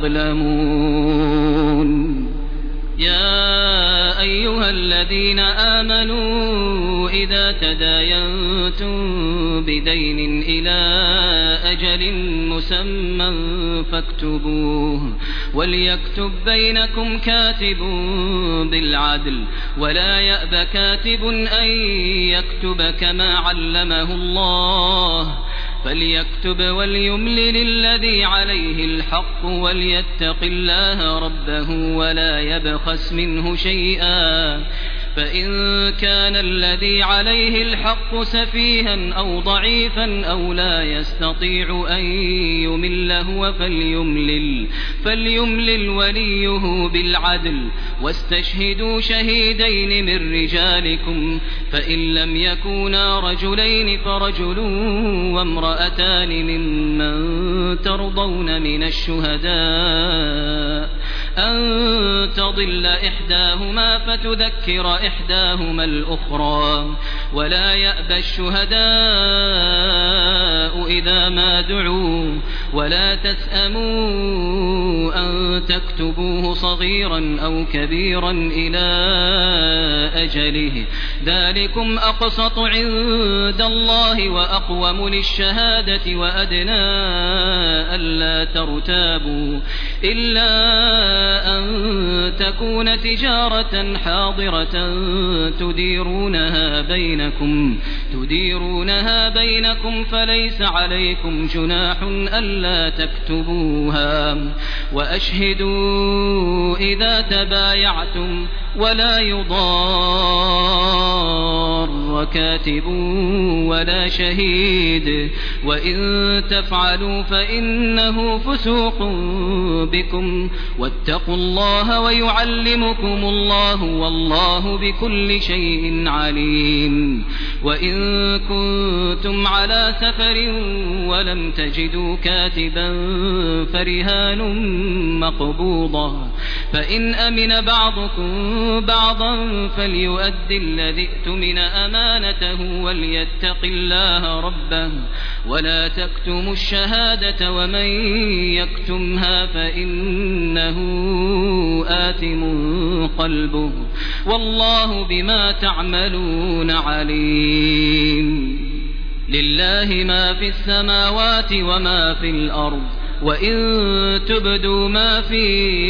يظلمون يا أيها الذين آمنوا إذا تداينتم بدين إلى أجل مسمى فاكتبوه وليكتب بينكم كاتب بالعدل ولا يأب كاتب أن يكتب كما علمه الله فليكتب وليملل الذي عليه الحق وليتق الله ربه ولا يبخس منه شيئا فإن كان الذي عليه الحق سفيها أو ضعيفا أو لا يستطيع أن يمل هو فليملل, فليملل وليه بالعدل واستشهدوا شهيدين من رجالكم فإن لم يكونا رجلين فرجل وامرأتان ممن ترضون من الشهداء أن تضل إحداهما فتذكر إحداهما الأخرى ولا يأبى الشهداء إذا ما دعوا ولا تسأموا أن تكتبوه صغيرا أو كبيرا إلى أجله ذلكم أقسط عند الله وأقوم للشهادة وأدنى ألا ترتابوا إلا أن تكون تجارة حاضرة تديرونها بينكم تديرونها بينكم فليس عليكم جناح ألا تكتبوها وأشهدوا إذا تبايعتم ولا يضار كاتب ولا شهيد وإن تفعلوا فإنه فسوق بكم واتقوا الله ويعلمكم الله والله بكل شيء عليم وإن كنتم على سفر ولم تجدوا كاتبا فرهان مقبوضة فإن أمن بعضكم بعضا فليؤدي الذي اؤتمن أمانته وليتق الله ربه ولا تكتموا الشهادة ومن يكتمها فإنه آثم قلبه والله بما تعملون عليم لله ما في السماوات وما في الأرض وإن تبدوا ما في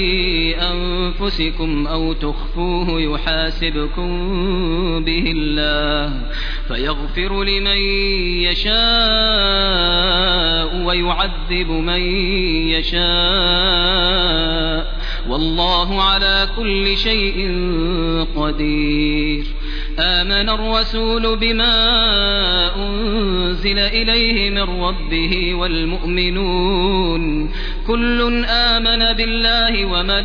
أنفسكم أو تخفوه يحاسبكم به الله فيغفر لمن يشاء ويعذب من يشاء والله على كل شيء قدير آمن الرسول بما أنزل إليه من ربه والمؤمنون كل آمن بالله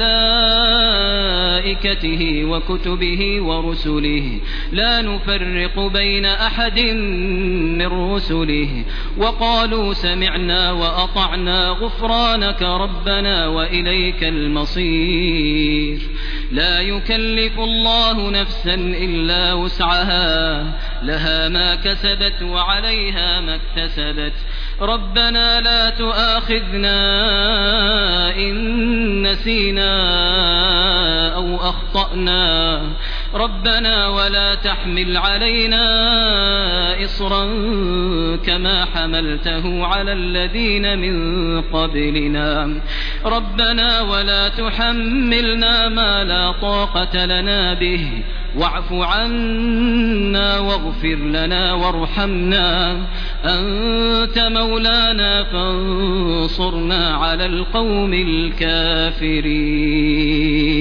وملائكته وكتبه ورسله لا نفرق بين أحد من رسله وقالوا سمعنا وأطعنا غفرانك ربنا وإليك المصير لا يكلف الله نفسا إلا وسعها لها ما كسبت وعليها ما اكتسبت ربنا لا تؤاخذنا إن نسينا أو أخطأنا ربنا ولا تحمل علينا إصرا كما حملته على الذين من قبلنا ربنا ولا تحملنا ما لا طاقة لنا به واعف عنا واغفر لنا وارحمنا أنت مولانا فانصرنا على القوم الكافرين.